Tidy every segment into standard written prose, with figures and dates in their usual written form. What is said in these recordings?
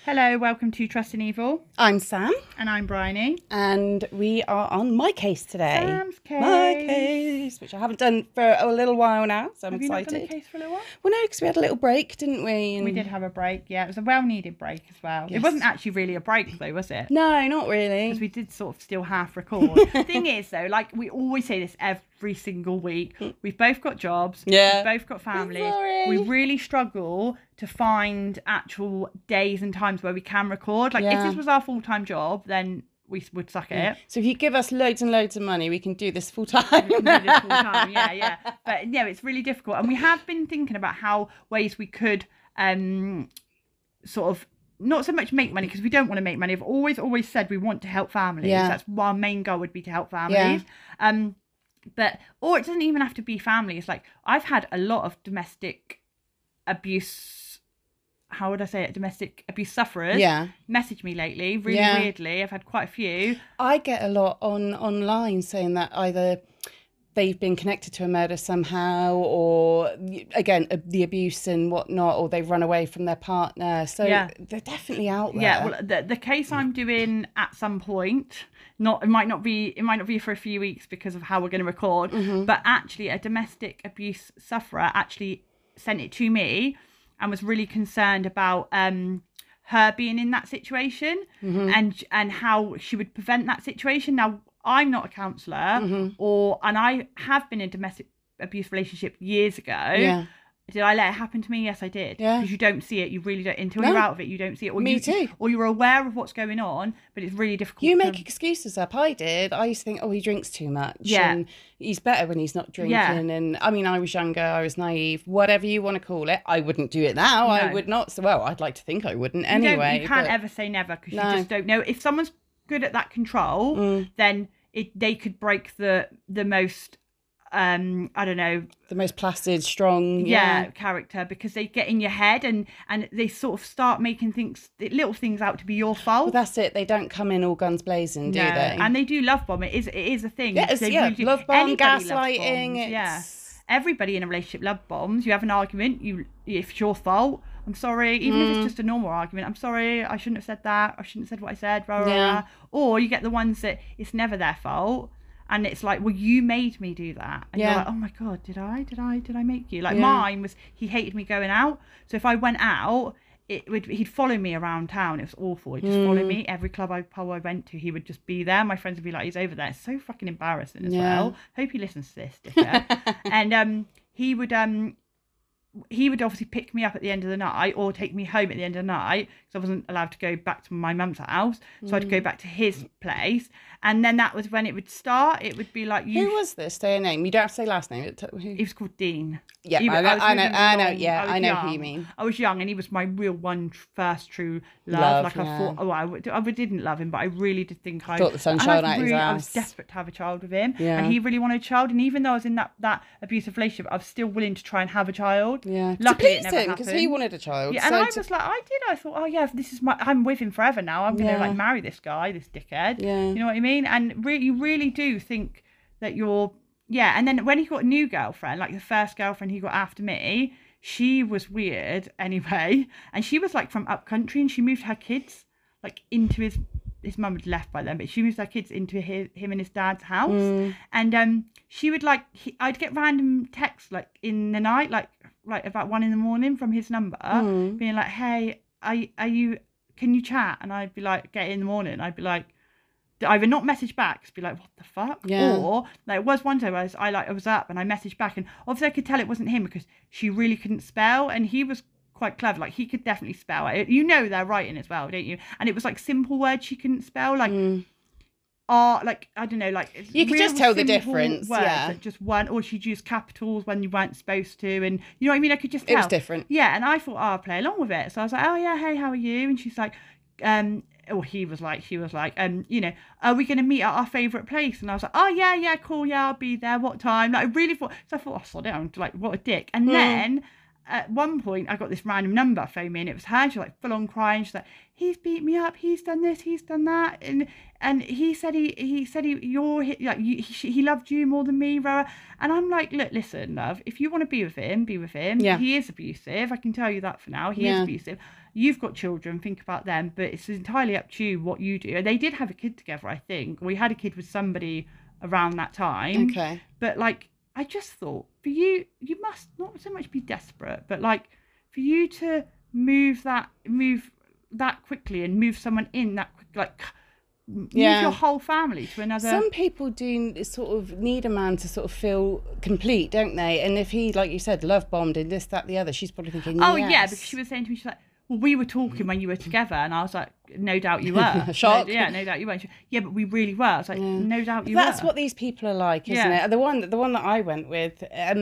Hello, welcome to Trust in Evil. I'm Sam. And I'm Bryony. And we are on My Case today. Sam's Case. My Case, which I haven't done for a little while now, so I'm Have excited. You not done a case for a little while? Well, no, because we had a little break, didn't we? We did have a break, yeah. It was a well-needed break as well. Yes. It wasn't actually really a break, though, was it? No, not really. Because we did sort of still half record. The thing is, though, like we always say this every single week, we've both got jobs. Yeah. We've both got families. Sorry. We really struggle to find actual days and times where we can record. Like, Yeah. if this was our full-time job, then we would suck it. So if you give us loads and loads of money, we can do this full time. We can do this full time. Yeah. But yeah, it's really difficult. And we have been thinking about how ways we could sort of not so much make money, because we don't want to make money. I've always said we want to help families. Yeah. That's our main goal would be to help families. Yeah. Or it doesn't even have to be families. Like, I've had a lot of domestic abuse. How would I say it? Domestic abuse sufferers. Yeah. Message me lately, really weirdly. I've had quite a few. I get a lot online saying that either they've been connected to a murder somehow, or again the abuse and whatnot, or they've run away from their partner. So they're definitely out there. Yeah, well, the case I'm doing at some point, it might not be for a few weeks because of how we're going to record, but actually a domestic abuse sufferer actually sent it to me and was really concerned about her being in that situation and how she would prevent that situation. Now, I'm not a counsellor, and I have been in a domestic abuse relationship years ago. Yeah. Did I let it happen to me? Yes, I did. Yeah. Because you don't see it. You really don't. Until you're out of it, you don't see it. Or me too. Or you're aware of what's going on, but it's really difficult. You make excuses up. I did. I used to think, he drinks too much. Yeah. And he's better when he's not drinking. Yeah. And I mean, I was younger. I was naive. Whatever you want to call it. I wouldn't do it now. No. I would not. So, I'd like to think I wouldn't anyway. You can't ever say never, because you just don't know. If someone's good at that control, then they could break the most... I don't know, the most placid, strong character, because they get in your head and they sort of start making little things out to be your fault. Well, that's it. They don't come in all guns blazing, do they? And they do love bomb. It is a thing. Yeah, really love bomb, gaslighting. Yeah, everybody in a relationship love bombs. You have an argument, if it's your fault, I'm sorry, even if it's just a normal argument, I'm sorry, I shouldn't have said that, I shouldn't have said what I said, blah, blah, blah. Or you get the ones that it's never their fault. And it's like, well, you made me do that. And you're like, oh my God, did I make you? Like mine was, he hated me going out. So if I went out, he'd follow me around town. It was awful. He'd just follow me. Every pub I went to, he would just be there. My friends would be like, he's over there. It's so fucking embarrassing as well. Hope he listens to this, dickhead. And he would obviously pick me up at the end of the night, or take me home at the end of the night, because I wasn't allowed to go back to my mum's house. So I'd go back to his place. And then that was when it would start. It would be like... Who was this? Say a name. You don't have to say last name. He was called Dean. Yeah, I know. Yeah, I know who you mean. I was young, and he was my real first true love. Like I thought, I didn't love him, but I really did think I... Thought the sunshine out his ass. I was desperate to have a child with him. Yeah. And he really wanted a child. And even though I was in that abusive relationship, I was still willing to try and have a child. Yeah. Luckily, it never happened. Because he wanted a child. Yeah, and I was like, I thought, this is I'm with him forever now. I'm going to marry this guy, this dickhead. Yeah. You know what I mean? And you really do think that you're... Yeah, and then when he got a new girlfriend, like the first girlfriend he got after me, she was weird anyway. And she was like from up country, and she moved her kids like into his mum had left by then, but she moved her kids into him and his dad's house. And she would I'd get random texts like in the night, like about 1 a.m. from his number, being like, hey, can you chat? And I'd be like, get in the morning. I'd be like, either not message back, just be like, what the fuck? Yeah. Or like, it was one time I was up and I messaged back, and obviously I could tell it wasn't him because she really couldn't spell, and he was quite clever. Like, he could definitely spell it. They're writing as well, don't you? And it was like simple words she couldn't spell, like like, I don't know, like you could just tell the difference. Words, yeah, like just one, or she'd use capitals when you weren't supposed to, and you know what I mean? I could just tell. It was different. Yeah, and I thought, I'll play along with it. So I was like, oh yeah, hey, how are you? And she's like, she was like, are we going to meet at our favourite place? And I was like, oh yeah, cool, yeah, I'll be there. What time? Like, I really thought, so I thought, sod down, like, what a dick. And then at one point I got this random number phone me, and it was her. She was like full on crying. She's like, he's beat me up, he's done this, he's done that, and he said he loved you more than me, Roa. And I'm like, look, listen, love, if you want to be with him, be with him. Yeah. He is abusive, I can tell you that for now. He is abusive. You've got children, think about them, but it's entirely up to you what you do. And they did have a kid together, I think. We had a kid with somebody around that time. Okay. But like, I just thought, for you, you must not so much be desperate, but like, for you to move that quickly and move someone in that quick, like, move your whole family to another. Some people do sort of need a man to sort of feel complete, don't they? And if he, like you said, love bombed and this, that, the other, she's probably thinking, oh yes. Yeah, because she was saying to me, she's like, well, we were talking when you were together, and I was like, no doubt you were. Shock. No doubt you were. Yeah, but we really were. I was like, no doubt you were. That's what these people are like, isn't it? The one that I went with,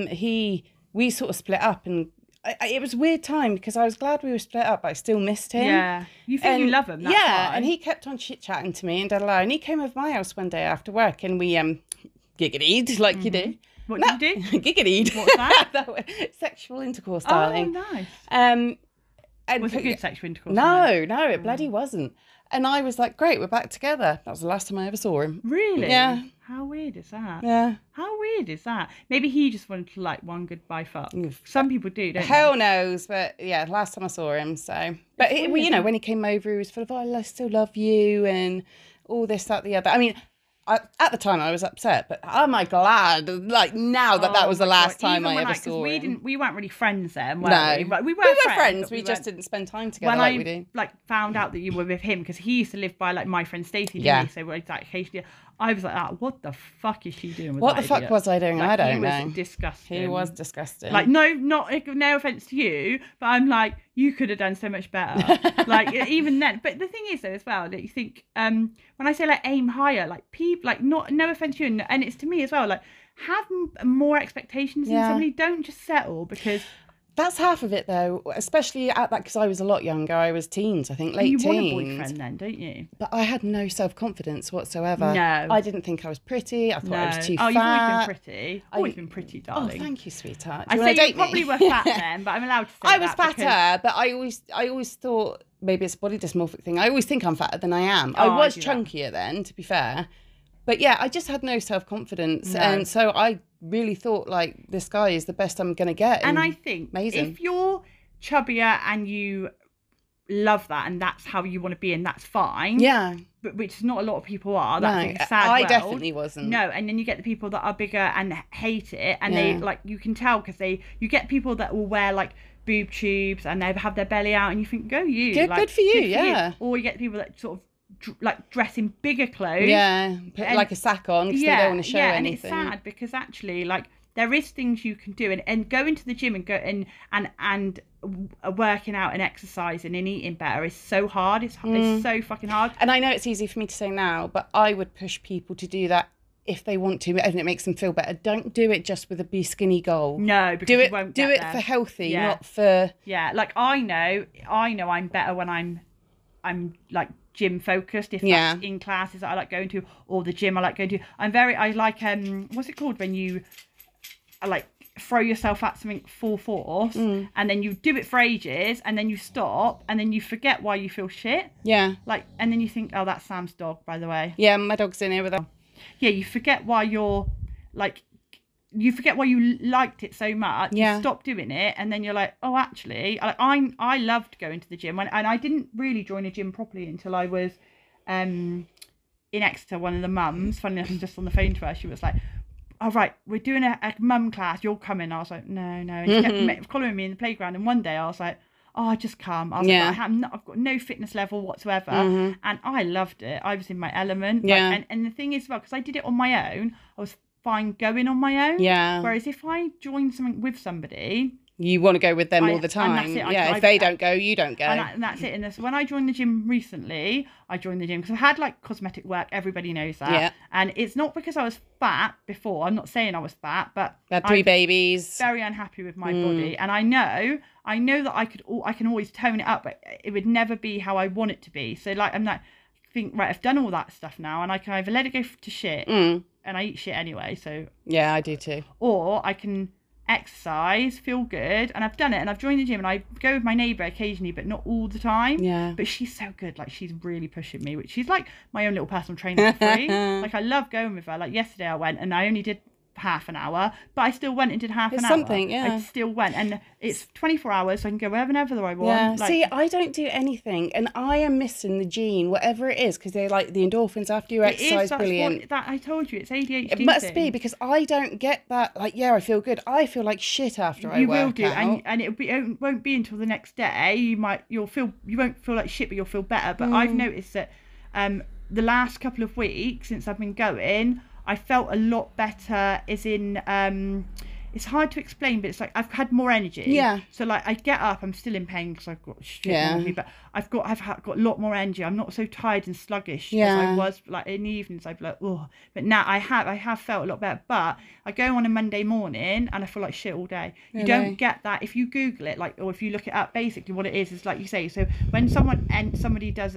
we sort of split up, and it was a weird time because I was glad we were split up, but I still missed him. Yeah, you think you love him. That's why. And he kept on chit chatting to me and and he came over my house one day after work, and we giggitied like you do. What did you do? Giggitied. What's that? Sexual intercourse, darling. Oh, nice. And was it good sexual intercourse? No, it bloody wasn't. And I was like, great, we're back together. That was the last time I ever saw him. Really? Yeah. How weird is that? Yeah. How weird is that? Maybe he just wanted to like one goodbye fuck. Some people do, don't Hell knows, but yeah, last time I saw him, so. But you know, when he came over, he was full of, oh, I still love you and all this, that, the other. I mean, at the time I was upset, but am I glad, like now that was the last time I ever saw him. We weren't really friends then, were we? But we were friends. We just didn't spend time together when we do. Like found out that you were with him, because he used to live by like my friend Stacey, didn't he? So we're like occasionally. I was like, what the fuck is she doing with what that the fuck idiot? was I doing? Like, I don't know. He was disgusting. He was disgusting. Like, no offense to you, but I'm like, you could have done so much better. Like, even then. But the thing is, though, as well, that you think, when I say, like, aim higher, like, people, like, no offense to you, and it's to me as well, like, have more expectations than somebody. Don't just settle, because... That's half of it, though, especially at that, because I was a lot younger. I was teens, I think, late teens. You want a boyfriend then, don't you? But I had no self-confidence whatsoever. No. I didn't think I was pretty. I thought I was too fat. Oh, you've always been pretty. Always been pretty, darling. Oh, thank you, sweetheart. I say you probably were fat then, but I'm allowed to say that. I was fatter, but I always thought, maybe it's a body dysmorphic thing, I always think I'm fatter than I am. I was chunkier then, to be fair. But yeah, I just had no self-confidence. No. And so I really thought, like, this guy is the best I'm going to get. And I think if you're chubbier and you love that and that's how you want to be and that's fine. Yeah. But which not a lot of people are. That's a sad I definitely wasn't. No, and then you get the people that are bigger and hate it. And they, like, you can tell because you get people that will wear, like, boob tubes and they have their belly out and you think, go you. Good for you, yeah. Or you get people that sort of like dress in bigger clothes, put like a sack on because they don't want to show anything. And it's sad because actually, like, there is things you can do, and going to the gym and go and working out and exercising and eating better is so hard. It's so fucking hard. And I know it's easy for me to say now, but I would push people to do that if they want to, and it makes them feel better. Don't do it just with a be skinny goal. No, because you won't get there. Do it for healthy, not for. Yeah, like I know I'm better when I'm like gym focused, if that's in classes that I like going to, or the gym I like going to. I like what's it called when you like throw yourself at something full force and then you do it for ages and then you stop and then you forget why you feel shit. Yeah. Like, and then you think, oh, that's Sam's dog, by the way. Yeah, my dog's in here with her. Yeah, you forget why you're like, you forget why you liked it so much. You stop doing it, and then you're like, oh, actually, I loved going to the gym, and I didn't really join a gym properly until I was in Exeter. One of the mums, funny enough, I was just on the phone to her. She was like, "All right, we're doing a mum class. You'll come in." I was like, "No." And she kept following me in the playground. And one day I was like, "Oh, I just come." I was like, I've got no fitness level whatsoever, and I loved it. I was in my element. Yeah. And the thing is, well, because I did it on my own, I was fine going on my own. Yeah. Whereas if I join something with somebody, you want to go with them all the time. If they don't go, you don't go. And that's it. And so when I joined the gym recently, I joined the gym because I had like cosmetic work. Everybody knows that. Yeah. And it's not because I was fat before. I'm not saying I was fat, but I had 3 babies. Very unhappy with my body, and I know that I can always tone it up, but it would never be how I want it to be. So like I'm like, think right, I've done all that stuff now, and I can either let it go to shit, and I eat shit anyway. So yeah, I do too. Or I can exercise, feel good, and I've done it, and I've joined the gym, and I go with my neighbour occasionally, but not all the time. Yeah. But she's so good, like she's really pushing me, which she's like my own little personal trainer for free. Like I love going with her. Like yesterday I went and I only did half an hour, but I still went and did half an hour. Something, yeah. I still went, and it's 24 hours, so I can go wherever I want. Yeah. Like, see, I don't do anything, and I am missing the gene, whatever it is, because they're like the endorphins after you exercise. Brilliant. That I told you, it's ADHD. It must be, because I don't get that. Like, yeah, I feel good. I feel like shit after I work out. You will do, and it won't be until the next day. You won't feel like shit, but you'll feel better. But I've noticed that the last couple of weeks since I've been going, I felt a lot better, as in, it's hard to explain, but it's like I've had more energy. Yeah. So like I get up, I'm still in pain because I've got shit wrong with me, but I've got a lot more energy. I'm not so tired and sluggish as I was like in the evenings. I'd be like, oh, but now I have felt a lot better. But I go on a Monday morning and I feel like shit all day. You don't get that if you Google it, like, or if you look it up. Basically, what it is like you say. So when somebody does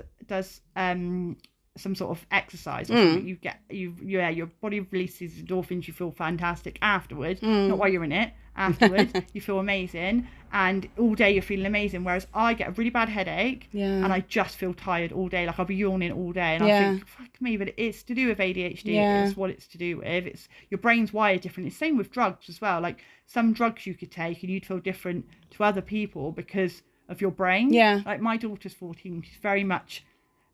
some sort of exercise or something, your body releases endorphins, you feel fantastic afterwards, not while you're in it, afterwards you feel amazing, and all day you're feeling amazing, whereas I get a really bad headache and I just feel tired all day, like I'll be yawning all day, and I think, fuck me, but it's to do with ADHD. It's what it's to do with. It's your brain's wired different. It's same with drugs as well. Like some drugs you could take and you'd feel different to other people because of your brain. Like my daughter's 14, she's very much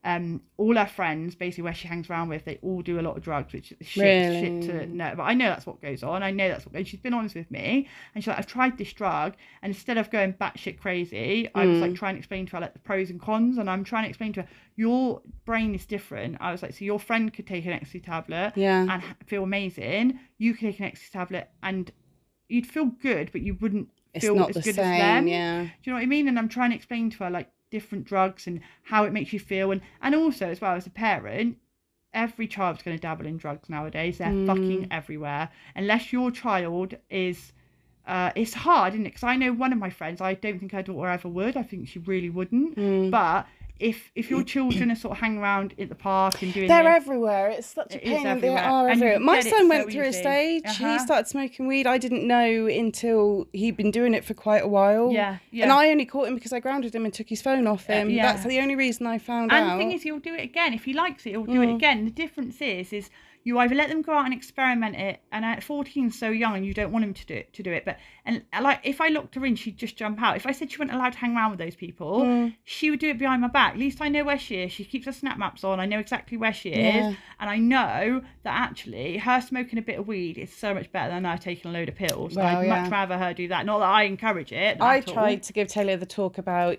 all her friends, basically where she hangs around with, they all do a lot of drugs, which is shit to know. But I know that's what goes on. And she's been honest with me, and she's like, I've tried this drug, and instead of going batshit crazy, I was like trying to explain to her like the pros and cons, and I'm trying to explain to her, your brain is different. I was like, so your friend could take an ecstasy tablet and feel amazing. You could take an ecstasy tablet and you'd feel good, but you wouldn't feel as good as them. Do you know what I mean? And I'm trying to explain to her like different drugs and how it makes you feel, and also as well, as a parent, every child's going to dabble in drugs nowadays. They're fucking everywhere, unless your child is it's hard, isn't it? Because I know one of my friends, I don't think her daughter ever would. I think she really wouldn't. But if your children are sort of hanging around at the park and doing they're everywhere. It's such a pain. They are everywhere. My son went through a stage. He started smoking weed. I didn't know until he'd been doing it for quite a while. And I only caught him because I grounded him and took his phone off him. That's the only reason I found out. And the thing is, he'll do it again. If he likes it, he'll do it again. The difference is you either let them go out and experiment it, and at 14 so young and you don't want him to do it, but like if I locked her in, she'd just jump out. If I said she wasn't allowed to hang around with those people, she would do it behind my back. At least I know where she is. She keeps her snap maps on. I know exactly where she is, and I know that actually her smoking a bit of weed is so much better than her taking a load of pills. Well, I'd much rather her do that. Not that I encourage it. I tried to give Taylor the talk about,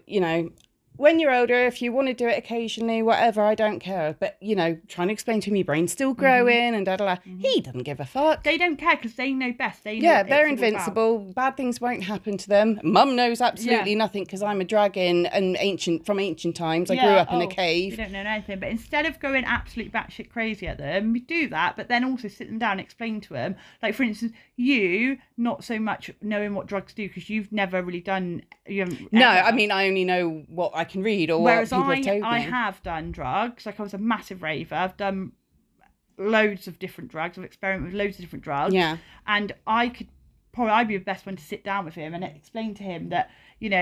when you're older, if you want to do it occasionally, whatever, I don't care. But, trying to explain to him your brain's still growing and da-da-da. He doesn't give a fuck. They don't care because they know best. They know they're invincible. Bad things won't happen to them. Mum knows absolutely nothing because I'm a dragon and from ancient times. I grew up in a cave. You don't know anything. But instead of going absolutely batshit crazy at them, you do that, but then also sit them down and explain to them. Like, for instance, you, not so much knowing what drugs do because you've never really done... No, I mean, I only know what I can read or whereas what people have told me. I have done drugs. Like, I was a massive raver. I've done loads of different drugs. I've experimented with loads of different drugs. And I'd be the best one to sit down with him and explain to him that,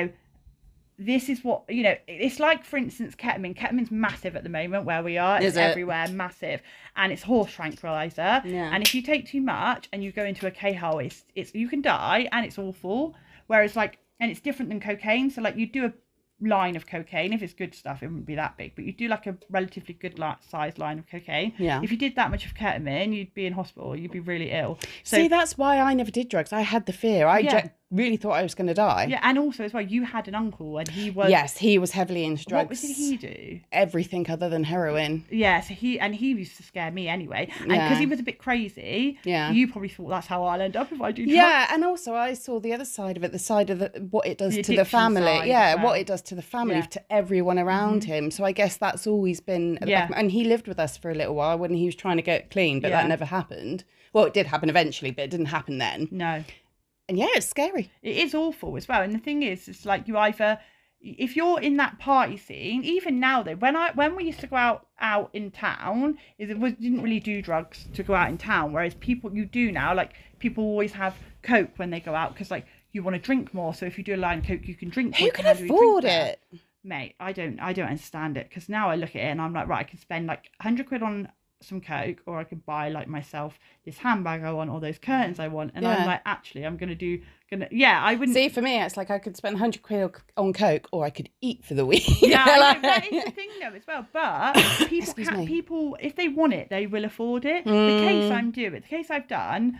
this is what, it's like, for instance, ketamine. Ketamine's massive at the moment where we are. It's everywhere, massive. And it's horse tranquilizer. And if you take too much and you go into a K-hole, it's you can die and it's awful. Whereas and it's different than cocaine. So you do a line of cocaine. If it's good stuff, it wouldn't be that big, but you do like a relatively good sized line of cocaine. If you did that much of ketamine, you'd be in hospital. You'd be really ill. So, see, that's why I never did drugs. I had the fear. I really thought I was going to die. And also as well, you had an uncle and he was... Yes, he was heavily into drugs. What did he do? Everything other than heroin. So he used to scare me anyway. And because he was a bit crazy, you probably thought that's how I'll end up if I do drugs. And also I saw the other side of it, the side of what it does to the family. What it does to the family, to everyone around him. So I guess that's always been... And he lived with us for a little while when he was trying to get clean, but that never happened. Well, it did happen eventually, but it didn't happen then. No. And it's scary. It is awful as well. And the thing is, it's like you either if you're in that party scene, even now though, when we used to go out in town, didn't really do drugs to go out in town, whereas you do now. Like, people always have Coke when they go out because, like, you want to drink more. So if you do a line of Coke, you can drink more. Who can afford it? Mate, I don't understand it, because now I look at it and I'm like, right, I can spend like 100 quid on some Coke, or I could buy like myself this handbag I want, or those curtains I want, and I'm like, actually I'm I wouldn't see. For me, it's like I could spend 100 quid on Coke, or I could eat for the week. Yeah, like, that is the thing though as well. But people, if they want it, they will afford it. The case I've done,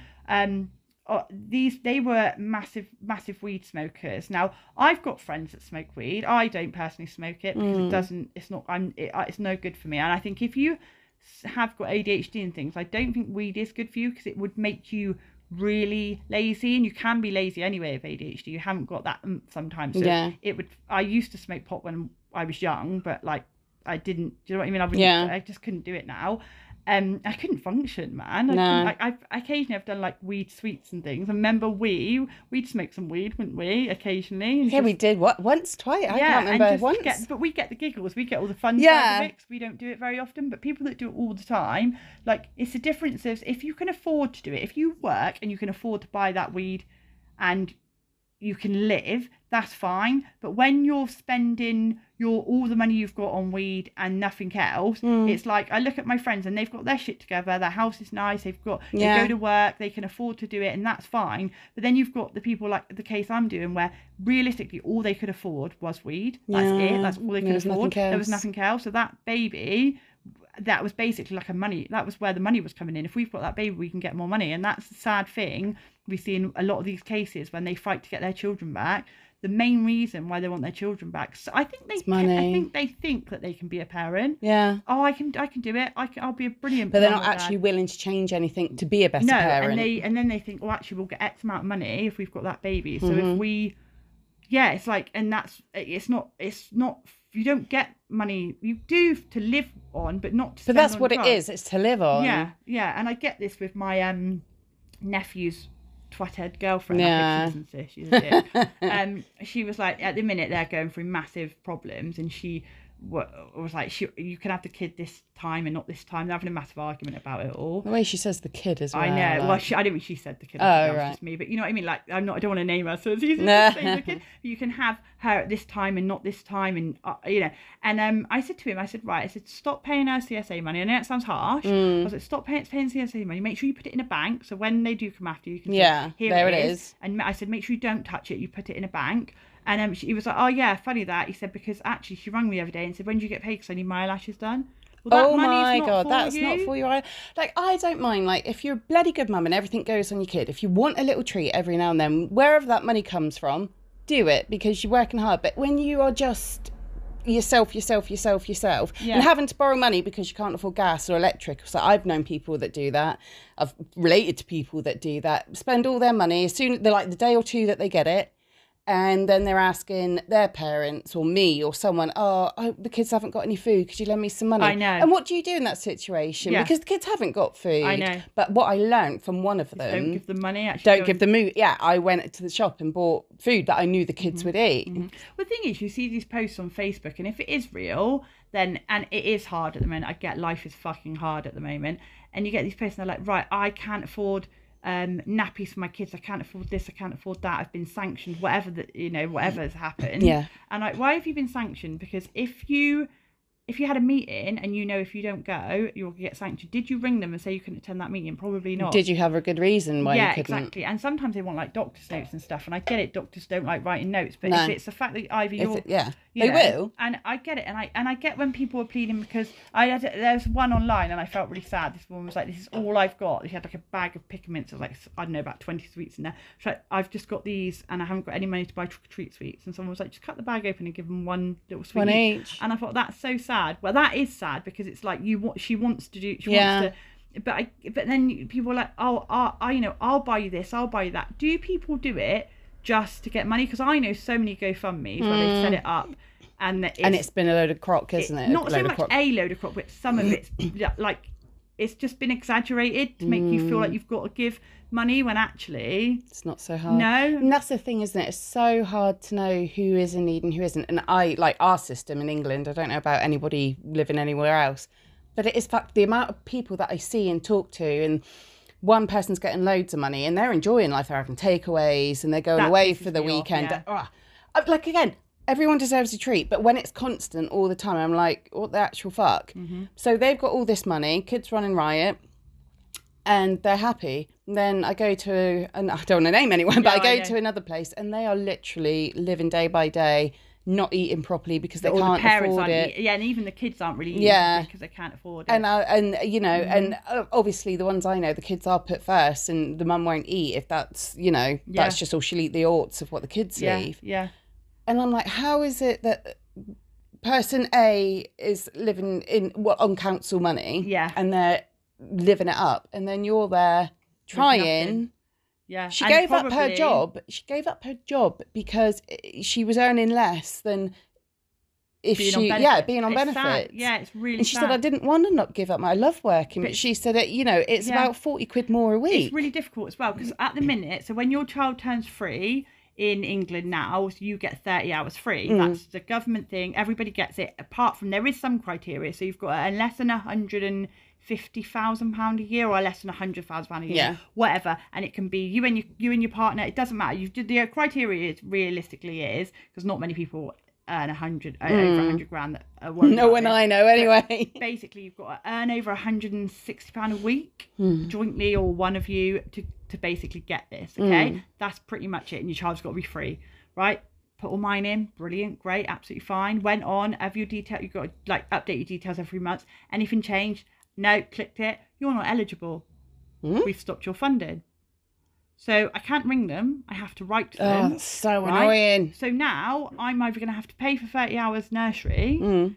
they were massive weed smokers. Now, I've got friends that smoke weed. I don't personally smoke it because it's no good for me. And I think if you have got ADHD and things, I don't think weed is good for you, because it would make you really lazy, and you can be lazy anyway with ADHD. You haven't got that sometimes. So I used to smoke pot when I was young, but like I didn't. Do you know what I mean? I just couldn't do it now. I couldn't function, man. I occasionally have done like weed sweets and things. I remember we'd smoke some weed, wouldn't we? Occasionally. Yeah, we did. Once, twice. I can't remember once. But we get the giggles. We get all the fun side of it, 'cause we don't do it very often. But people that do it all the time, like, it's the difference of, if you can afford to do it, if you work and you can afford to buy that weed and you can live, that's fine. But when you're spending all the money you've got on weed and nothing else, it's like, I look at my friends and they've got their shit together, their house is nice, they go to work, they can afford to do it, and that's fine. But then you've got the people like the case I'm doing, where realistically all they could afford was weed. That's it. That's all they could afford. There was nothing else. So that baby, that was basically like that was where the money was coming in. If we've got that baby, we can get more money. And that's the sad thing we see in a lot of these cases when they fight to get their children back. The main reason why they want their children back, so I think they think that they can be a parent. Yeah. Oh, I can do it. I'll be a brilliant. But they're not actually willing to change anything to be a better parent. and then they think, well, actually, we'll get X amount of money if we've got that baby. So if we, it's like, and it's not. You don't get money. You do to live on, but not to. But that's what it is. It's to live on. Yeah. And I get this with my nephew's twat-head girlfriend. I think she listens to this. She's a dick. She was like, at the minute they're going through massive problems, and she was like, you can have the kid this time and not this time. They're having a massive argument about it all. The way she says the kid as well. I know. Like... Well, I didn't mean she said the kid. Right. It's just me. But you know what I mean? Like, I don't want to name her, so it's easy to say the kid. You can have her at this time and not this time, and And I said to him, stop paying her CSA money. I know it sounds harsh. I was like, stop paying CSA money. Make sure you put it in a bank, so when they do come after you, can say, here it is. And I said, make sure you don't touch it. You put it in a bank. And he was like, oh yeah, funny that. He said, because actually she rang me the other day and said, when do you get paid? Because I need my eyelashes done. Well, oh my God, that's not for you. Like, I don't mind, like, if you're a bloody good mum and everything goes on your kid, if you want a little treat every now and then, wherever that money comes from, do it, because you're working hard. But when you are just yourself, and having to borrow money because you can't afford gas or electric. So I've known people that do that. I've related to people that do that, spend all their money as soon, they're like the day or two that they get it. And then they're asking their parents or me or someone, the kids haven't got any food. Could you lend me some money? I know. And what do you do in that situation? Yeah. Because the kids haven't got food. I know. But what I learned from one of them... Don't give them money. Actually, don't give them... Yeah, I went to the shop and bought food that I knew the kids would eat. Well, the thing is, you see these posts on Facebook, and if it is real, then... And it is hard at the moment. I get life is fucking hard at the moment. And you get these posts and they're like, right, I can't afford... nappies for my kids, I can't afford this, I can't afford that, I've been sanctioned, whatever's happened. And like, why have you been sanctioned? Because if you had a meeting and if you don't go, you'll get sanctioned. Did you ring them and say you couldn't attend that meeting? Probably not. Did you have a good reason why you couldn't? Yeah, exactly. And sometimes they want like doctor's notes and stuff, and I get it, doctors don't like writing notes, but if it's the fact that either they will. And I get it, and I get when people are pleading, because there's one online and I felt really sad. This woman was like, this is all I've got. She had like a bag of pickaments of like, I don't know, about 20 sweets in there. She's like, I've just got these and I haven't got any money to buy trick-or-treat sweets. And someone was like, just cut the bag open and give them one little sweet. One each. And I thought, that's so sad. Well, that is sad, because it's like she wants to, but then people are like, I'll buy you this, I'll buy you that. Do people do it just to get money? Because I know so many GoFundMe's where they set it up and it's been a load of crock, isn't it? Not so much a load of crock, but some of it's like it's just been exaggerated to make you feel like you've got to give money when actually it's not so hard. No. And that's the thing, isn't it? It's so hard to know who is in need and who isn't. And I like our system in England. I don't know about anybody living anywhere else, but it is fact the amount of people that I see and talk to, and one person's getting loads of money and they're enjoying life. They're having takeaways and they're going away for the weekend. Like, again, everyone deserves a treat, but when it's constant all the time, I'm like, what the actual fuck? So they've got all this money, kids running riot, and they're happy. And then I go to, and I don't want to name anyone, but I go to another place and they are literally living day by day, not eating properly because they can't afford it. Yeah, and even the kids aren't really eating because they can't afford it. And you know, and obviously the ones I know, the kids are put first, and the mum won't eat if that's, you know, that's just all she'll eat, the orts of what the kids leave. Yeah. And I'm like, how is it that person A is living on council money, and they're living it up, and then you're there trying. Yeah, she gave up her job. She gave up her job because she was earning less than if being on benefits. Yeah, it's really. And she said, I didn't want to not give up I love working, but she said, you know, it's about 40 quid more a week. It's really difficult as well because at the minute, so when your child turns 3 in England now, so you get 30 hours free. That's the government thing. Everybody gets it. Apart from there is some criteria, so you've got less than £150,000 a year or less than £100,000 a year, whatever, and it can be you and your partner. It doesn't matter. The criteria realistically is because not many people earn over 100 grand. No one I know anyway. But basically, you've got to earn over £160 a week jointly, or one of you to basically get this. Okay, that's pretty much it, and your child's got to be free, right? Put all mine in, brilliant, great, absolutely fine. Went on, have your detail. You've got to like update your details every month. Anything changed? No, clicked it. You're not eligible. We've stopped your funding. So I can't ring them. I have to write to them. Oh, that's so annoying. So now I'm either going to have to pay for 30 hours nursery,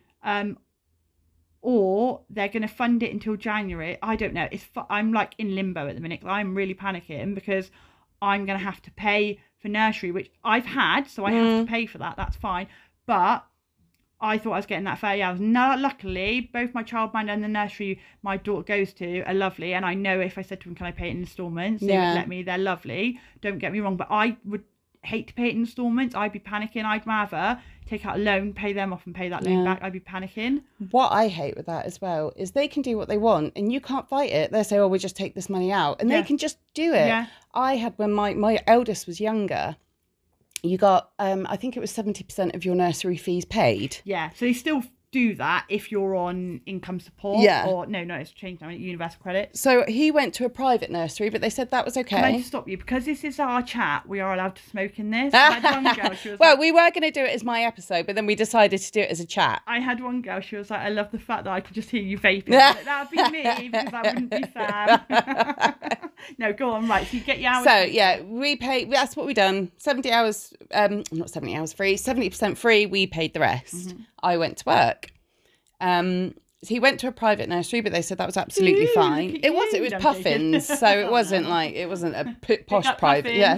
or they're going to fund it until January. I don't know. I'm like in limbo at the minute. I'm really panicking because I'm going to have to pay for nursery, which I've had, so I have to pay for that. That's fine. But I thought I was getting that 30 hours. No, luckily, both my childminder and the nursery my daughter goes to are lovely. And I know if I said to them, can I pay it in instalments? They would let me. They're lovely. Don't get me wrong. But I would hate to pay it in instalments. I'd be panicking. I'd rather take out a loan, pay them off and pay that loan back. I'd be panicking. What I hate with that as well is they can do what they want and you can't fight it. They say, oh, we'll just take this money out. And they can just do it. Yeah. I had, when my eldest was younger, you got, I think it was 70% of your nursery fees paid. Yeah, so they still do that if you're on income support. Yeah. Or, no, it's changed now, universal credit. So he went to a private nursery, but they said that was okay. Can I just stop you? Because this is our chat, we are allowed to smoke in this. I had one girl, she was well, we were going to do it as my episode, but then we decided to do it as a chat. I had one girl, she was like, I love the fact that I could just hear you vaping. Like, that'd be me, because that wouldn't be Sam. No, go on, right, so you get your hours. So, yeah, we pay, that's what we done. 70 hours, not 70 hours free, 70% free, we paid the rest. I went to work. So he went to a private nursery, but they said that was absolutely fine. It was Puffins, so it wasn't like, it wasn't a posh private. Yeah,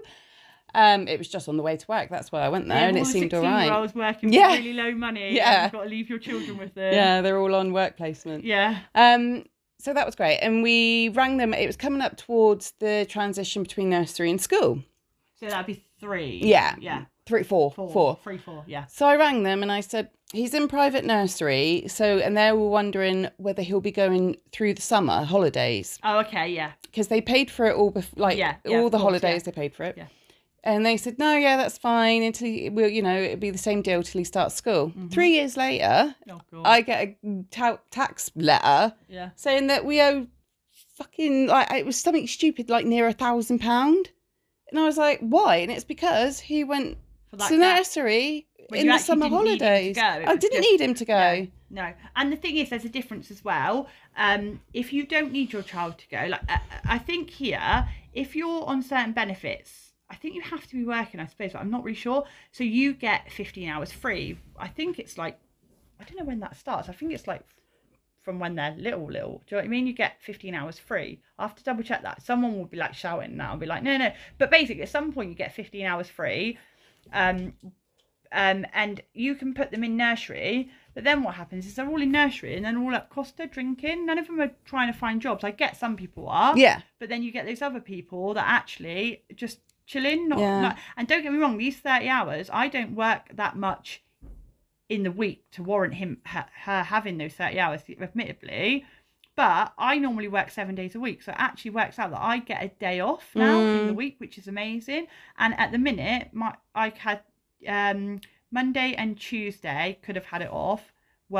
it was just on the way to work. That's why I went there, and it seemed all right. I was working for really low money. Yeah, you've got to leave your children with them. Yeah, they're all on work placement. Yeah. So that was great, and we rang them. It was coming up towards the transition between nursery and school. So that'd be 3. Yeah. 4. 3, 4. Yeah. So I rang them and I said, he's in private nursery. So, and they were wondering whether he'll be going through the summer holidays. Oh, okay. Yeah. Because they paid for it all, all the holidays, they paid for it. Yeah. And they said, no, that's fine until it'll be the same deal till he starts school. 3 years later, I get a tax letter saying that we owe fucking, it was something stupid, like near £1,000. And I was like, why? And it's because he went to nursery in the summer holidays. I didn't need him to go. No. And the thing is, there's a difference as well. If you don't need your child to go, I think here, if you're on certain benefits, I think you have to be working, I suppose, but I'm not really sure. So you get 15 hours free. I think it's I don't know when that starts. I think it's from when they're little. Do you know what I mean? You get 15 hours free. I have to double check that. Someone will be shouting now and be like, no. But basically, at some point, you get 15 hours free. And you can put them in nursery, But then what happens is they're all in nursery and then all at Costa drinking. None of them are trying to find jobs. I get some people are. Yeah. But then you get those other people that actually just chilling. Not, and don't get me wrong, these 30 hours, I don't work that much in the week to warrant her having those 30 hours, admittedly. But I normally work 7 days a week. So it actually works out that I get a day off now in the week, which is amazing. And at the minute, I had Monday and Tuesday could have had it off.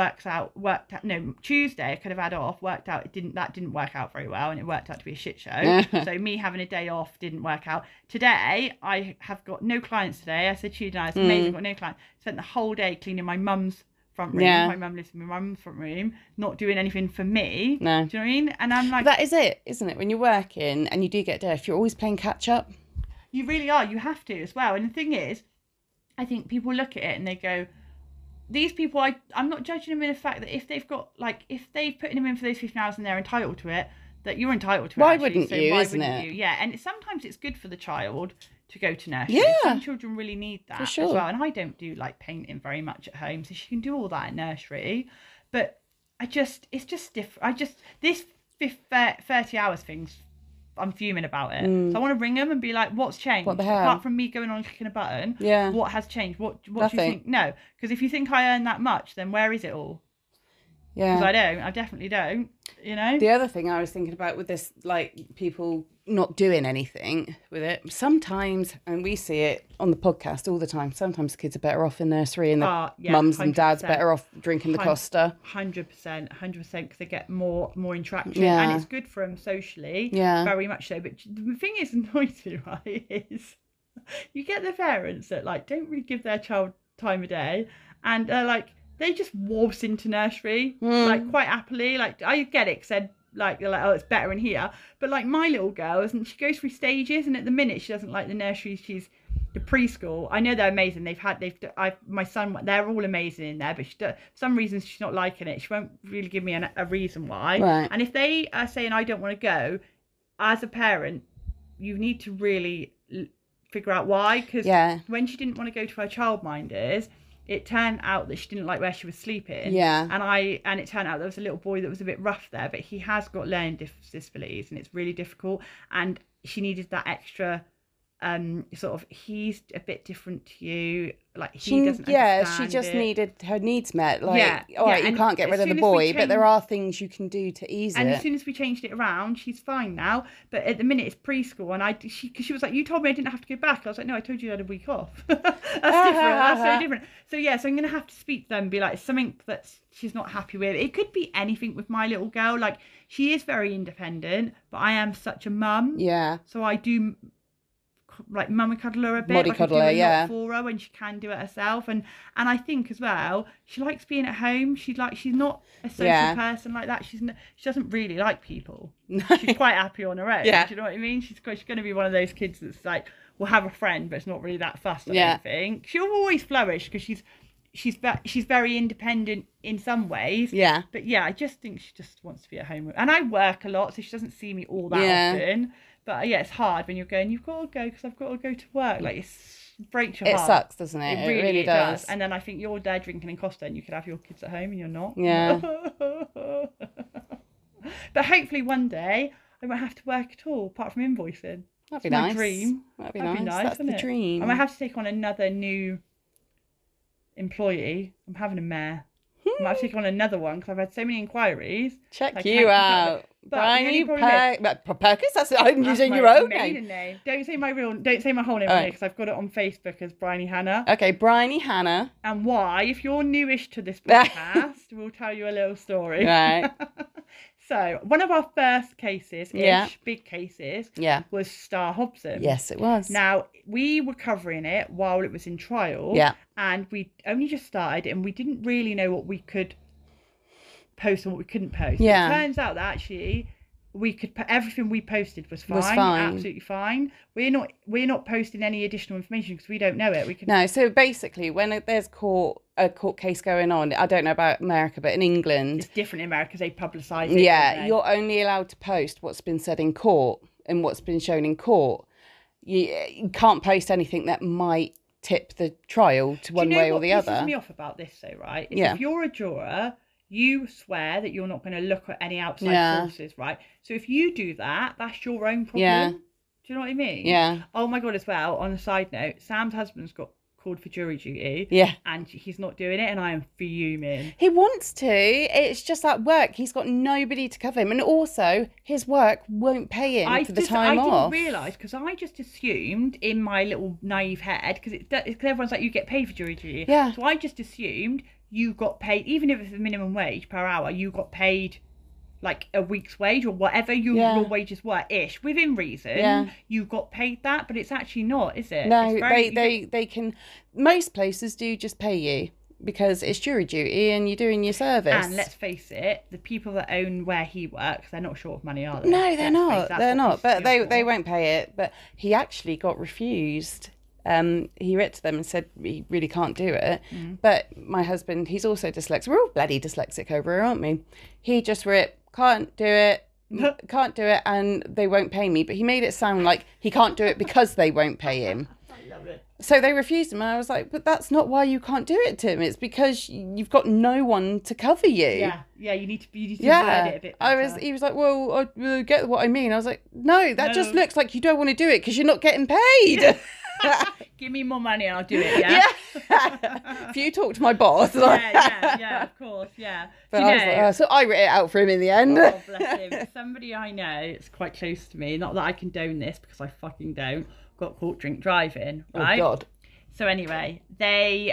Tuesday I could have had off, worked out, that didn't work out very well, and it worked out to be a shit show. So me having a day off didn't work out. Today I have got no clients today. I said Tuesday night, it's amazing, got no clients. Spent the whole day cleaning my mum's front room. My mum lives in my mum's front room, not doing anything for me. No. Do you know what I mean? And I'm like, that is it, isn't it? When you're working and you do get a day off, you're always playing catch up. You really are. You have to as well. And the thing is, I think people look at it and they go, these people, I'm not judging them in the fact that if they've got, like, if they've put them in for those 15 hours and they're entitled to it, that you're entitled to it. Why wouldn't you, isn't it? Yeah, and sometimes it's good for the child to go to nursery. Yeah. Some children really need that for sure. as well. And I don't do, like, painting very much at home, so she can do all that at nursery. But it's just different. This 30 hours thing's, I'm fuming about it. So I want to ring them and be like, what's changed? What the hell? Apart from me going on and clicking a button, what has changed? What do you think? No, because if you think I earn that much, then where is it all? Yeah. Because I don't. I definitely don't, you know? The other thing I was thinking about with this, like, people not doing anything with it, sometimes, and we see it on the podcast all the time, sometimes kids are better off in nursery and the mums and dads better off drinking the Costa. 100%, because they get more interaction. And it's good for them socially, very much so. But the thing is noisy, right, is you get the parents that, like, don't really give their child time of day, and like, they just waltz into nursery, like, quite happily. Like, I get it, because they're like, oh, it's better in here. But, like, my little girl, she goes through stages, and at the minute she doesn't like the nursery. She's the preschool. I know they're amazing. My son, they're all amazing in there. But for some reason she's not liking it. She won't really give me a reason why. Right. And if they are saying I don't want to go, as a parent, you need to really figure out why. Because when she didn't want to go to her childminders, it turned out that she didn't like where she was sleeping. Yeah. And it turned out there was a little boy that was a bit rough there, but he has got learning disabilities and it's really difficult. And she needed that extra, sort of, he's a bit different to you. Like, he doesn't understand she just needed her needs met. Like, all right, you can't get rid of the boy, but there are things you can do to ease it. And as soon as we changed it around, she's fine now. But at the minute it's preschool, and she was like, you told me I didn't have to go back. I was like, no, I told you I had a week off. That's different. That's so different. So so I'm gonna have to speak to them and be like, something that she's not happy with. It could be anything with my little girl. Like, she is very independent, but I am such a mum. Yeah. So I do, like, mummy cuddle her a bit, Body cuddle her, for her when she can do it herself, and I think as well she likes being at home. She's not a social person like that. She doesn't really like people. She's quite happy on her own. Do you know what I mean? She's going to be one of those kids that's like, will have a friend, but it's not really that fussed. I don't think she'll always flourish because she's very independent in some ways. Yeah. But I just think she just wants to be at home. And I work a lot, so she doesn't see me all that often. But it's hard when you're going, you've got to go because I've got to go to work. Like, it breaks your heart. It sucks, doesn't it? It really does. And then I think you're there drinking in Costa and you could have your kids at home and you're not. Yeah. But hopefully one day I won't have to work at all apart from invoicing. That'd be nice. My dream. That'd be nice. That's the dream. I might have to take on another new employee. I'm having a mare. I might have to take on another one because I've had so many inquiries. Check you out. Bryony Perkins? I'm using your own name. Don't say my whole name because I've got it on Facebook as Bryony Hannah. Okay, Bryony Hannah. And why, if you're newish to this podcast, we'll tell you a little story. Right. So, one of our first cases, big cases, was Star Hobson. Yes, it was. Now, we were covering it while it was in trial. And we only just started and we didn't really know what we could post and what we couldn't post. It turns out that actually we could everything we posted was fine, absolutely fine. We're not posting any additional information because we don't know it. No, so basically when there's a court case going on, I don't know about America, but in England it's different in America because they publicise it. You're only allowed to post what's been said in court and what's been shown in court. You can't post anything that might tip the trial to one way or the other. What pisses me off about this, though, right? Is if you're a juror, you swear that you're not going to look at any outside sources, right? So if you do that, that's your own problem. Yeah. Do you know what I mean? Yeah. Oh my God, as well, on a side note, Sam's husband's got called for jury duty. Yeah. And he's not doing it, and I am fuming. He wants to. It's just at work. He's got nobody to cover him. And also, his work won't pay him for the time off. I didn't realise, because I just assumed in my little naive head, because everyone's like, you get paid for jury duty. Yeah. So I just assumed you got paid, even if it's the minimum wage per hour, you got paid like a week's wage or whatever your wages were ish within reason. You got paid that, but it's actually not, is it? No, they can. Most places do just pay you because it's jury duty and you're doing your service. And let's face it, the people that own where he works, they're not short of money, are they? No, they're not. They're not. But they won't pay it. But he actually got refused. He wrote to them and said he really can't do it. But my husband, he's also dyslexic. We're all bloody dyslexic over here, aren't we? He just wrote, can't do it, and they won't pay me. But he made it sound like he can't do it because they won't pay him. I love it. So they refused him, and I was like, but that's not why you can't do it, Tim. It's because you've got no one to cover you. Yeah, you need to word it a bit better. He was like, well, I get what I mean. I was like, no, that just looks like you don't want to do it because you're not getting paid. Give me more money and I'll do it, yeah? If you talk to my boss. Yeah, of course, yeah. But I was like, so I wrote it out for him in the end. Oh, bless him. Somebody I know, it's quite close to me, not that I condone this because I fucking don't, got caught drink driving, right? Oh, God. So anyway, they've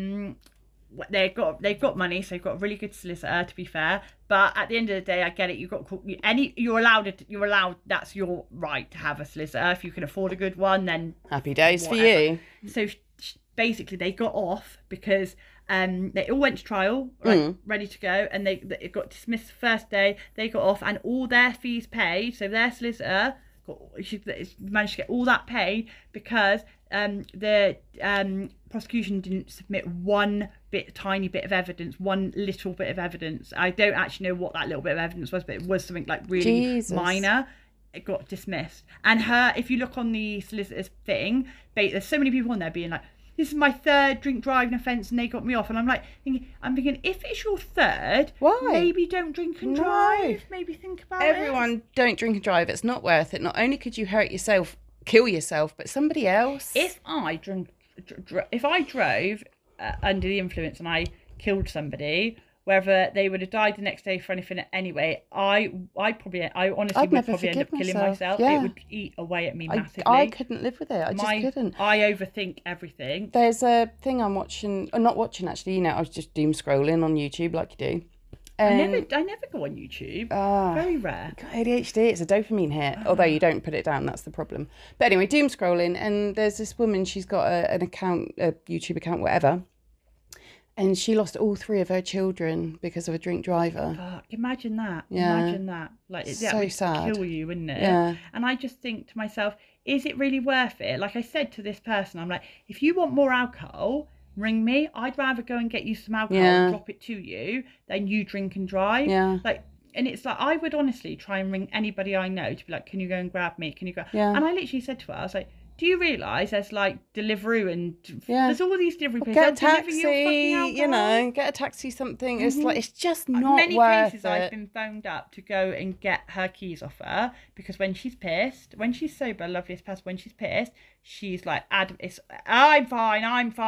got money, so they've got a really good solicitor, to be fair. But at the end of the day, I get it. You're allowed. That's your right to have a solicitor if you can afford a good one. Then happy days whatever. For you. So basically, they got off because they all went to trial, ready to go, and they got dismissed the first day. They got off, and all their fees paid. So their solicitor managed to get all that paid because the prosecution didn't submit one tiny bit of evidence, one little bit of evidence. I don't actually know what that little bit of evidence was, but it was something like really minor. It got dismissed. And if you look on the solicitor's thing, there's so many people on there being like, this is my third drink driving offence and they got me off. And I'm like, thinking, if it's your third, why? Maybe don't drink and drive. Maybe think about Everyone don't drink and drive. It's not worth it. Not only could you hurt yourself, kill yourself, but somebody else. If I drove under the influence and I killed somebody, whether they would have died the next day for anything anyway, I honestly would probably end up killing myself. It would eat away at me massively. I couldn't live with it. I just couldn't. I overthink everything. There's a thing I'm watching, or not watching actually, I was just doom scrolling on YouTube like you do. I never go on YouTube. Very rare. Got ADHD, it's a dopamine hit. Although you don't put it down, that's the problem. But anyway, doom scrolling, and there's this woman, she's got an account, a YouTube account, whatever. And she lost all 3 of her children because of a drink driver. Fuck, imagine that. Yeah. Imagine that. Like, so that would sad. Kill you, wouldn't it? Yeah. And I just think to myself, is it really worth it? Like I said to this person, I'm like, if you want more alcohol, ring me. I'd rather go and get you some alcohol and drop it to you than you drink and drive. Yeah. Like, and it's like, I would honestly try and ring anybody I know to be like, can you go and grab me? Can you go? Yeah. And I literally said to her, I was like, do you realise there's like Deliveroo and there's all these delivery places. Get a taxi, get a taxi, something. It's like, it's just not many worth cases it. I've been phoned up to go and get her keys off her because when she's pissed, when she's sober, loveliest person, when she's pissed, she's like, I'm fine,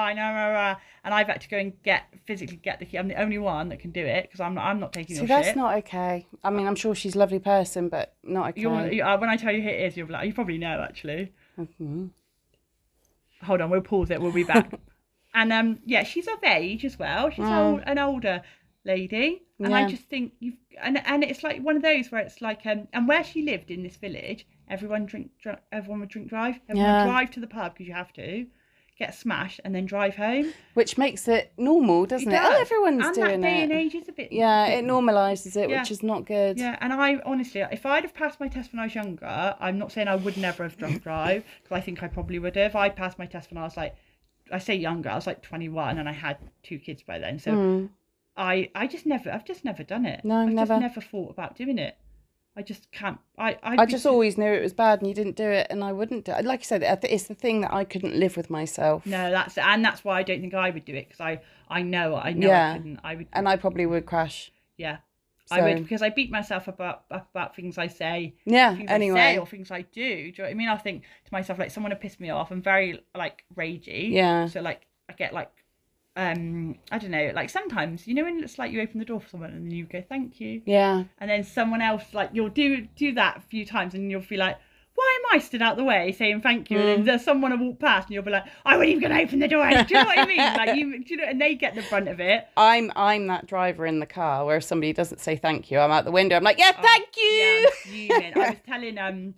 and I've had to go and physically get the key. I'm the only one that can do it because I'm not taking your shit. That's not okay. I mean, I'm sure she's a lovely person, but not okay. When I tell you who it is, you'll be like, you probably know actually. Mm-hmm. Hold on, we'll pause it. We'll be back. And she's of age as well. She's an older lady, and I just think and it's like one of those where it's like and where she lived in this village, everyone would drink drive. Everyone would drive to the pub because you have to get smashed and then drive home, which makes it normal, doesn't it? Oh, everyone's doing it. And that day and age is a bit. Yeah, it normalises it, which is not good. Yeah, and I honestly, if I'd have passed my test when I was younger, I'm not saying I would never have drunk drive because I think I probably would have. I passed my test when I was like, I say younger, I was like 21 and I had 2 kids by then. So I've just never done it. No, I've never. just never thought about doing it. I just can't. I just always knew it was bad, and you didn't do it, and I wouldn't do it. Like I said, it's the thing that I couldn't live with myself. No, that's why I don't think I would do it, because I know I couldn't. I would, and I probably would crash. Yeah, so. I would, because I beat myself about things I say. Yeah. Things anyway, I say or things I do. Do you know what I mean? I think to myself, like, someone had pissed me off. I'm very like ragey. Yeah. So like I get like. I don't know, like sometimes, you know, when it's like you open the door for someone and then you go thank you, yeah, and then someone else, like, you'll do that a few times and you'll feel like, why am I stood out the way saying thank you, and then there's someone will walk past and you'll be like, I wasn't even gonna open the door. Do you know what I mean? Like, do you know, and they get the brunt of it. I'm that driver in the car where if somebody doesn't say thank you, I'm out the window, I'm like, yeah, thank you. Yeah, I'm fuming. I was telling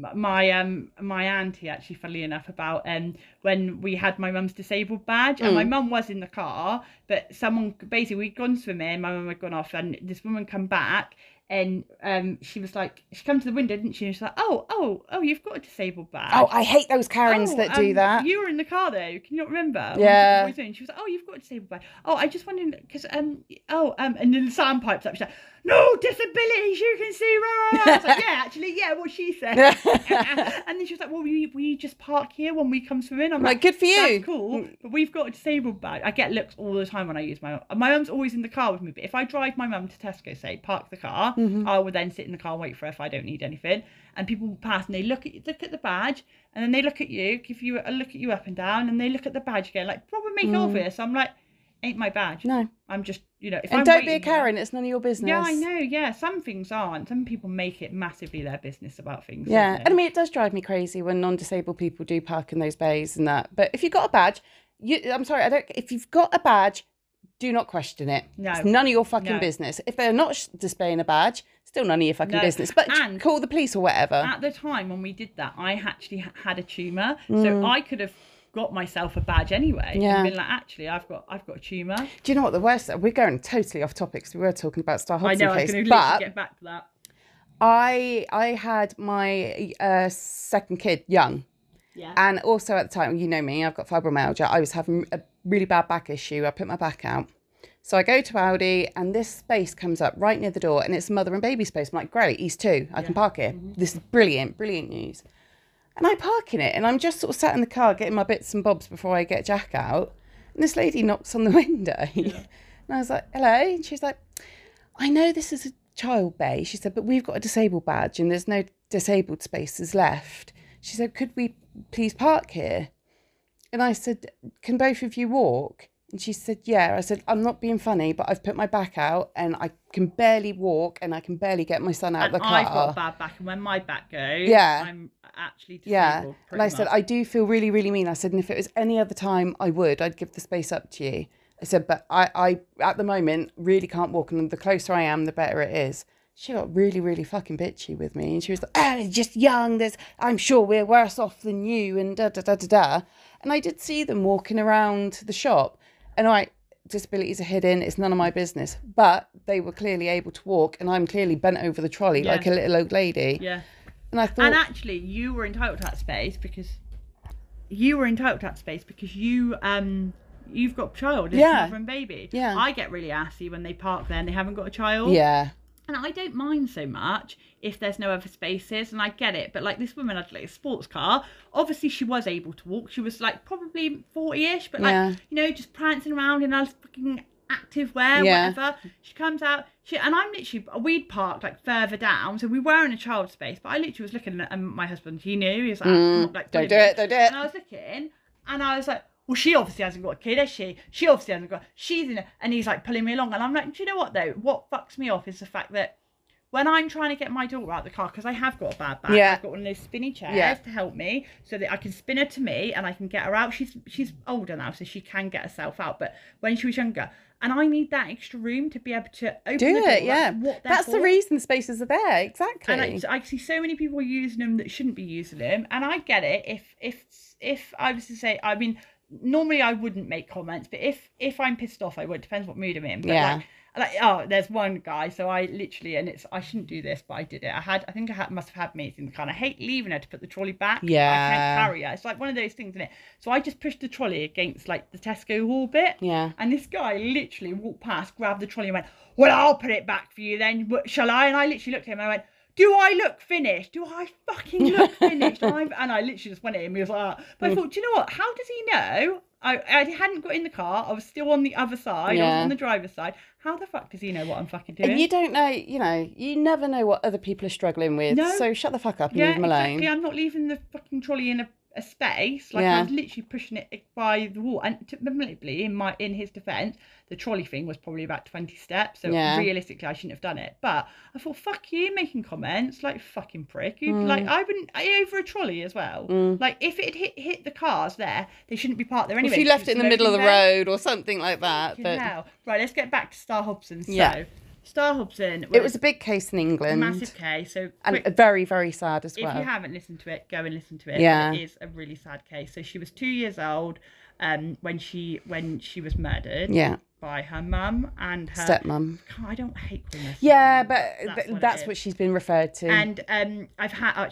my auntie, actually, funnily enough, about when we had my mum's disabled badge, and my mum was in the car, but someone, basically, we'd gone swimming, my mum had gone off, and this woman come back, and she was like, she come to the window, didn't she? And she's like, oh, you've got a disabled badge. Oh, I hate those Karens that do that. You were in the car though, can you not remember? Yeah. And she was like, oh, you've got a disabled badge. Oh, I just wondered, because and then the sound pipes up, she's like, no disabilities, you can see, rah, rah. I was like, yeah, actually, yeah, what she said. And then she was like, well, we just park here when we come swimming. I'm like, good for you. That's cool, but we've got a disabled badge. I get looks all the time when I use my mum's always in the car with me, but if I drive my mum to Tesco, say, park the car, I will then sit in the car and wait for her if I don't need anything. And people will pass and they look at the badge, and then they look at you, give you a look at you up and down, and they look at the badge again, like, proper make obvious. I'm like, ain't my badge. No. I'm just, you know, if and I'm don't be a Karen, it's none of your business. Yeah, I know, yeah. Some things aren't. Some people make it massively their business about things. Yeah, and I mean, it does drive me crazy when non-disabled people do park in those bays and that. But if you've got a badge, if you've got a badge, do not question it. No. It's none of your fucking business. If they're not displaying a badge, still none of your fucking business. But call the police or whatever. At the time when we did that, I actually had a tumour, so I could have got myself a badge anyway. Yeah. And been like, actually, I've got a tumour. Do you know what the worst? We're going totally off topic because we were talking about Star Hodgson I know. case, I was going to get back to that. I had my second kid young. Yeah. And also at the time, you know me, I've got fibromyalgia. I was having a really bad back issue. I put my back out. So I go to Aldi and this space comes up right near the door and it's mother and baby space. I'm like, great, he's 2. I can park here. This is brilliant news. And I park in it and I'm just sort of sat in the car getting my bits and bobs before I get Jack out. And this lady knocks on the window. Yeah. And I was like, hello. And she's like, I know this is a child bay. She said, but we've got a disabled badge and there's no disabled spaces left. She said, could we please park here? And I said, can both of you walk? And she said, yeah. I said, I'm not being funny, but I've put my back out and I can barely walk and I can barely get my son out of the car. I've got a bad back, and when my back goes, I'm actually disabled. Yeah. And I said, I do feel really, really mean. I said, and if it was any other time, I'd give the space up to you. I said, but I at the moment really can't walk, and the closer I am, the better it is. She got really, really fucking bitchy with me, and she was like, "Oh, just young. I'm sure we're worse off than you," and da da da da da. And I did see them walking around the shop, and disabilities are hidden. It's none of my business. But they were clearly able to walk, and I'm clearly bent over the trolley like a little old lady. Yeah. And I thought, and actually, you were entitled to that space because you've got a child, mother and baby. Yeah. I get really assy when they park there and they haven't got a child. Yeah. And I don't mind so much if there's no other spaces, and I get it. But like, this woman had like a sports car. Obviously, she was able to walk. She was like probably 40-ish, but like, you know, just prancing around in her fucking active wear, whatever. She comes out, and I'm literally, we'd parked like further down, so we were in a child space, but I literally was looking at my husband. He knew. He was like, don't do it. And I was looking, and I was like, well, she obviously hasn't got a kid, has she? She obviously hasn't got, she's in it. And he's like pulling me along. And I'm like, do you know what though? What fucks me off is the fact that when I'm trying to get my daughter out of the car, because I have got a bad back, I've got one of those spinny chairs to help me so that I can spin her to me and I can get her out. She's older now, so she can get herself out. But when she was younger, and I need that extra room to be able to open the door. That's the reason the spaces are there, exactly. And I see so many people using them that shouldn't be using them. And I get it. If I was to say, I mean, normally I wouldn't make comments, but if I'm pissed off, I would. Depends what mood I'm in. But there's one guy, so I literally, and I shouldn't do this, but I did it. I must have had mates in the car. I hate leaving her to put the trolley back. I can't carry her. It's like one of those things, isn't it? So I just pushed the trolley against like the Tesco hall bit. Yeah. And this guy literally walked past, grabbed the trolley and went, well, I'll put it back for you then, shall I? And I literally looked at him and I went, do I look finished? Do I fucking look finished? And I literally just went at him. He was like, but I thought, do you know what? How does he know? I hadn't got in the car. I was still on the other side. I was on the driver's side. How the fuck does he know what I'm fucking doing? And you don't know, you never know what other people are struggling with. No. So shut the fuck up and leave them alone. Exactly. I'm not leaving the fucking trolley in a space. Like I was literally pushing it by the wall. And admittedly, in his defence, the trolley thing was probably about 20 steps. So realistically, I shouldn't have done it. But I thought, fuck you, making comments like fucking prick. Like I wouldn't over a trolley as well. Like if it hit the cars there, they shouldn't be parked there anyway. If you left it in the middle of the road or something like that. But right, let's get back to Star Hobson. So Star Hobson. It was a big case in England. A massive case. So and very, very sad as well. If you haven't listened to it, go and listen to it. Yeah. It is a really sad case. So she was 2 years old when she was murdered. Yeah. By her mum and her stepmom. I don't hate calling her. Yeah, but that's what she's been referred to. And I've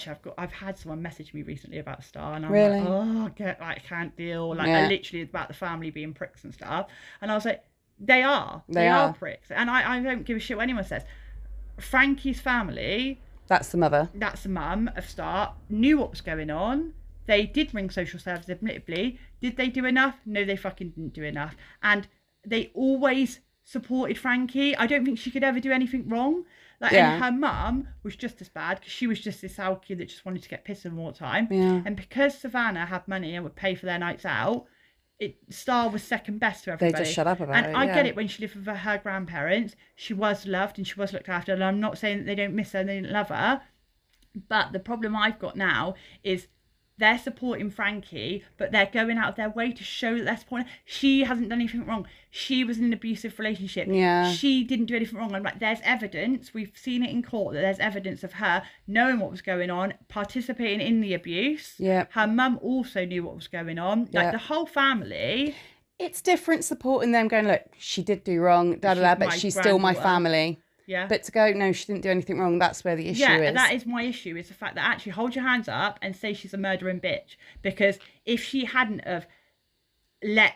had someone message me recently about Star, and I'm like, I can't deal. Like I literally about the family being pricks and stuff. And I was like, they are pricks, and I don't give a shit what anyone says. Frankie's family. That's the mother. That's the mum of Star. Knew what was going on. They did ring social services, admittedly. Did they do enough? No, they fucking didn't do enough. And they always supported Frankie. I don't think she could ever do anything wrong. And her mum was just as bad because she was just this owl kid that just wanted to get pissed all the time. Yeah. And because Savannah had money and would pay for their nights out, Star was second best to everybody. They just shut up about it. And I get it, when she lived with her grandparents, she was loved and she was looked after. And I'm not saying that they don't miss her and they didn't love her. But the problem I've got now is they're supporting Frankie, but they're going out of their way to show that they're supporting her. She hasn't done anything wrong. She was in an abusive relationship. Yeah. She didn't do anything wrong. And like, there's evidence. We've seen it in court that there's evidence of her knowing what was going on, participating in the abuse. Yeah. Her mum also knew what was going on. Like the whole family. It's different supporting them, going, look, she did do wrong, but she's still my family. Yeah. But to go, no, she didn't do anything wrong, that's where the issue is. Yeah, that is my issue, is the fact that actually hold your hands up and say she's a murdering bitch. Because if she hadn't have let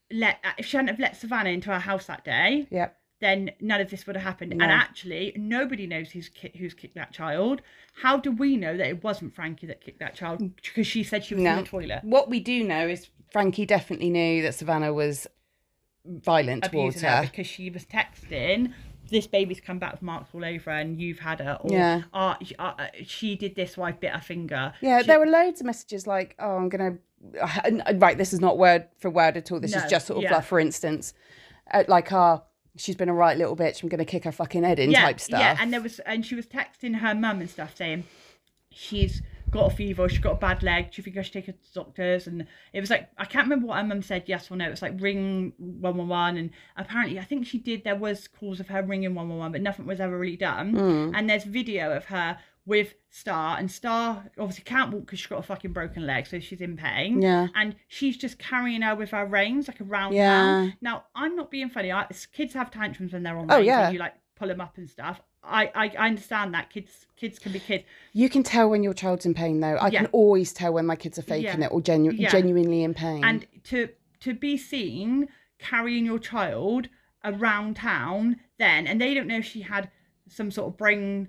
Savannah into her house that day, then none of this would have happened. No. And actually, nobody knows who's kicked that child. How do we know that it wasn't Frankie that kicked that child? Because she said she was in the toilet. What we do know is Frankie definitely knew that Savannah was violent towards her. Because she was texting, this baby's come back with marks all over and you've had her, or she did this, so I bit her finger. Yeah, there were loads of messages like, oh, I'm gonna right, this is not word for word at all, this is just sort of like, for instance, like, she's been a right little bitch, I'm gonna kick her fucking head in type stuff. Yeah, and she was texting her mum and stuff saying she's got a fever, she's got a bad leg, do you think I should take her to the doctors? And it was like, I can't remember what her mum said, yes or no. It was like, ring 111, and apparently I think she did, there was calls of her ringing 111, but nothing was ever really done. And there's video of her with Star, and Star obviously can't walk because she's got a fucking broken leg, so she's in pain. Yeah. And she's just carrying her with her reins like around town. Now, I'm not being funny, kids have tantrums when they're on reins, and you like pull them up and stuff. I understand that kids can be kids. You can tell when your child's in pain, though. I can always tell when my kids are faking it or genuinely in pain. And to be seen carrying your child around town then, and they don't know if she had some sort of brain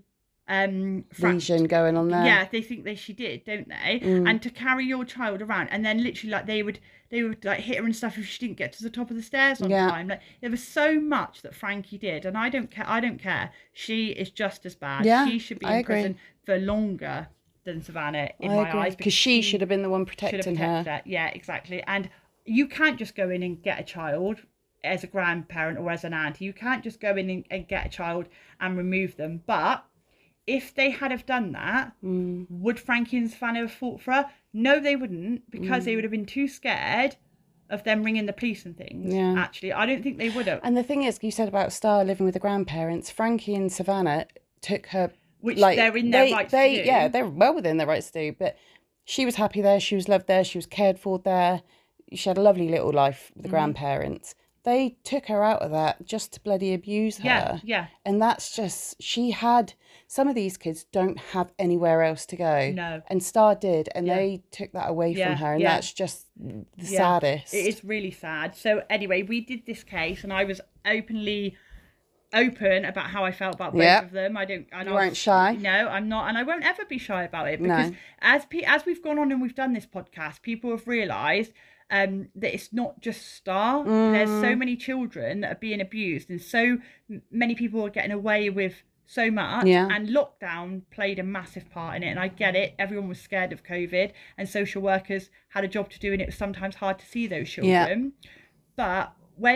lesion going on there. Yeah, they think she did, don't they? And to carry your child around, and then literally like they would like hit her and stuff if she didn't get to the top of the stairs on time. Like, there was so much that Frankie did, and I don't care. She is just as bad. She should be in prison for longer than Savannah in my eyes, because she should have been the one protecting her. Yeah, exactly. And you can't just go in and get a child as a grandparent or as an auntie. You can't just go in and get a child and remove them. But if they had have done that, would Frankie and Savannah have fought for her? No, they wouldn't, because they would have been too scared of them ringing the police and things. Yeah. Actually, I don't think they would have. And the thing is, you said about Star living with the grandparents. Frankie and Savannah took her, which they're in their rights to do. Yeah, they're well within their rights to do. But she was happy there. She was loved there. She was cared for there. She had a lovely little life with the grandparents. They took her out of that just to bloody abuse her. Yeah. And that's just, some of these kids don't have anywhere else to go. No. And Star did, and they took that away from her, and that's just the saddest. It is really sad. So anyway, we did this case, and I was openly open about how I felt about both of them. You weren't shy. No, I'm not, and I won't ever be shy about it, because as we've gone on and we've done this podcast, people have realised that it's not just Star. There's so many children that are being abused, and so many people are getting away with so much, and lockdown played a massive part in it. And I get it, everyone was scared of COVID, and social workers had a job to do, and it was sometimes hard to see those children. But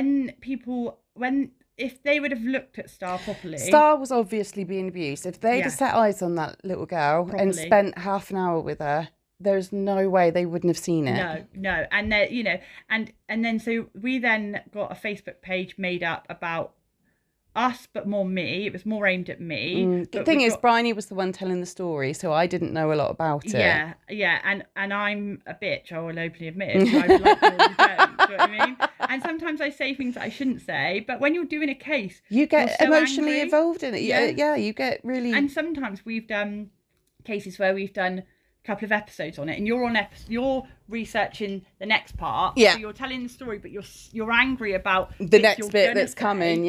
if they would have looked at Star properly... Star was obviously being abused. If they'd have set eyes on that little girl and spent half an hour with her, there's no way they wouldn't have seen it. No. And then, you know, and then so we then got a Facebook page made up about us, but more me. It was more aimed at me. The thing is, Bryony was the one telling the story, so I didn't know a lot about it. And I'm a bitch, I will openly admit it. So I would like more than don't, do you know what I mean? And sometimes I say things that I shouldn't say, but when you're doing a case, you get so emotionally involved in it. Yeah, you get really... And sometimes we've done cases where we've done a couple of episodes on it, and you're researching the next part, so you're telling the story, but you're angry about the next bit that's coming.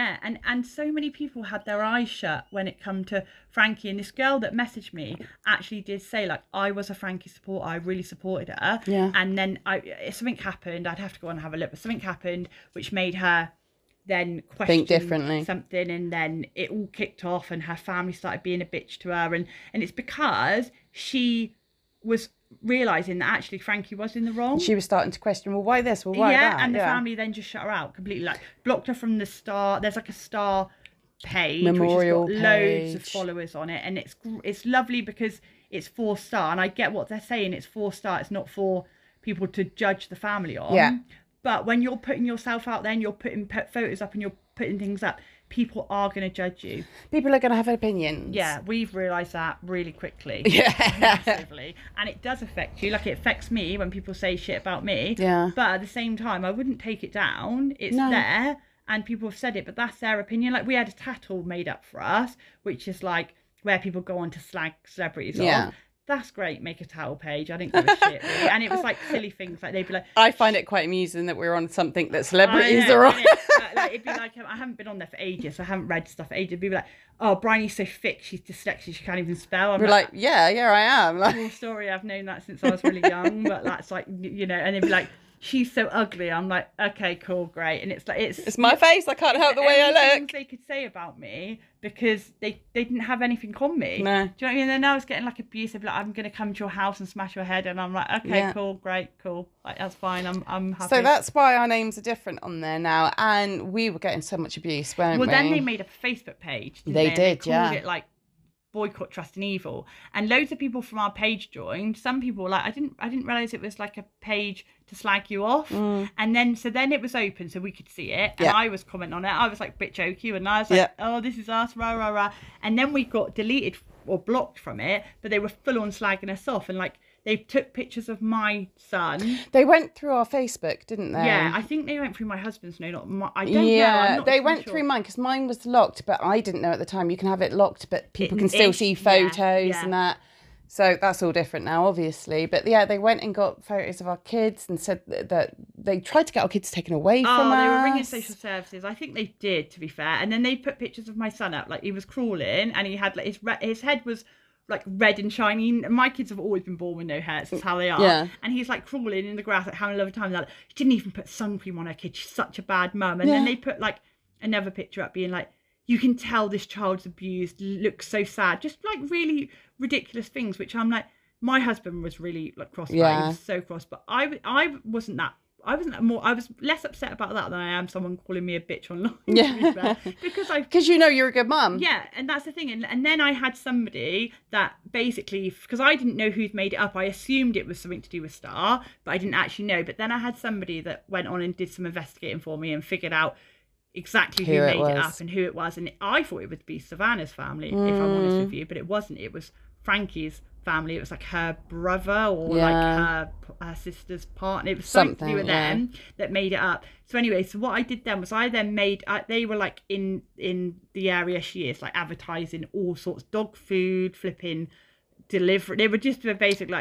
And so many people had their eyes shut when it come to Frankie, and this girl that messaged me actually did say, like, I was a Frankie supporter, I really supported her, and then something happened, I'd have to go on and have a look, but something happened which made her then question think differently something, and then it all kicked off, and her family started being a bitch to her, and it's because she was realising that actually Frankie was in the wrong. She was starting to question, well, why this? Well, why that? And the family then just shut her out completely, like blocked her from the Star. There's like a Star page, memorial which has got loads of followers on it, and it's lovely because it's 4-star, and I get what they're saying. It's 4-star. It's not for people to judge the family on. But when you're putting yourself out there and you're putting photos up and you're putting things up, people are going to judge you. People are going to have opinions. Yeah, we've realised that really quickly. Massively. And it does affect you. Like, it affects me when people say shit about me. Yeah. But at the same time, I wouldn't take it down. It's there, and people have said it, but that's their opinion. Like, we had a tattle made up for us, which is like where people go on to slag celebrities off. That's great, make a towel page. I didn't give a shit, really. And it was like silly things, like they'd be like... I find it quite amusing that we're on something that celebrities are on. Like, it'd be like, I haven't been on there for ages, so I haven't read stuff for ages. It'd be like, oh, Bryony's so thick, she's dyslexic, she can't even spell. We're like, yeah, I am. Cool story, I've known that since I was really young, but that's like, you know, and they'd be like, she's so ugly. I'm like, okay, cool, great. And it's like, it's my face, I can't help the way I look. Things they could say about me because they didn't have anything on me. No. Do you know what I mean? And then I was getting like abusive, like, I'm gonna come to your house and smash your head, and I'm like, okay, cool, great, cool, like, that's fine, I'm happy. So that's why our names are different on there now, and we were getting so much abuse, weren't we? Well, then they made a Facebook page, didn't they? They called it like Boycott, Trust and Evil, and loads of people from our page joined. Some people were like, I didn't realize it was like a page to slag you off. And then it was open so we could see it, and I was commenting on it. I was like, bit jokey, and I was like, oh, this is us, rah rah rah. And then we got deleted or blocked from it, but they were full on slagging us off, and like, they took pictures of my son. They went through our Facebook, didn't they? Yeah, I think they went through my husband's. No, not my. I don't know. Yeah, they went through mine because mine was locked, but I didn't know at the time. You can have it locked, but people can still see photos and that. So that's all different now, obviously. But yeah, they went and got photos of our kids and said that they tried to get our kids taken away from us. Oh, they were ringing social services. I think they did, to be fair. And then they put pictures of my son up, like he was crawling, and he had like his head was like red and shiny. My kids have always been born with no hair. That's how they are. Yeah. And he's like crawling in the grass, like having a lovely time. Like, she didn't even put sun cream on her kid. She's such a bad mum. And then they put like another picture up being like, you can tell this child's abused, looks so sad. Just like really ridiculous things, which I'm like, my husband was really like cross. Yeah. He was so cross. But I wasn't that. I was less upset about that than I am someone calling me a bitch online. Yeah. Because you know you're a good mum. Yeah, and that's the thing. And then I had somebody that basically, because I didn't know who'd made it up, I assumed it was something to do with Star, but I didn't actually know. But then I had somebody that went on and did some investigating for me and figured out exactly who made it up and who it was. And I thought it would be Savannah's family, if I'm honest with you, but it wasn't. It was Frankie's family. It was like her brother or like her sister's partner. It was something to do with them that made it up. So anyway, so what I did then was I then made they were like in the area she is, like advertising all sorts, dog food, flipping delivery. They were just a basic like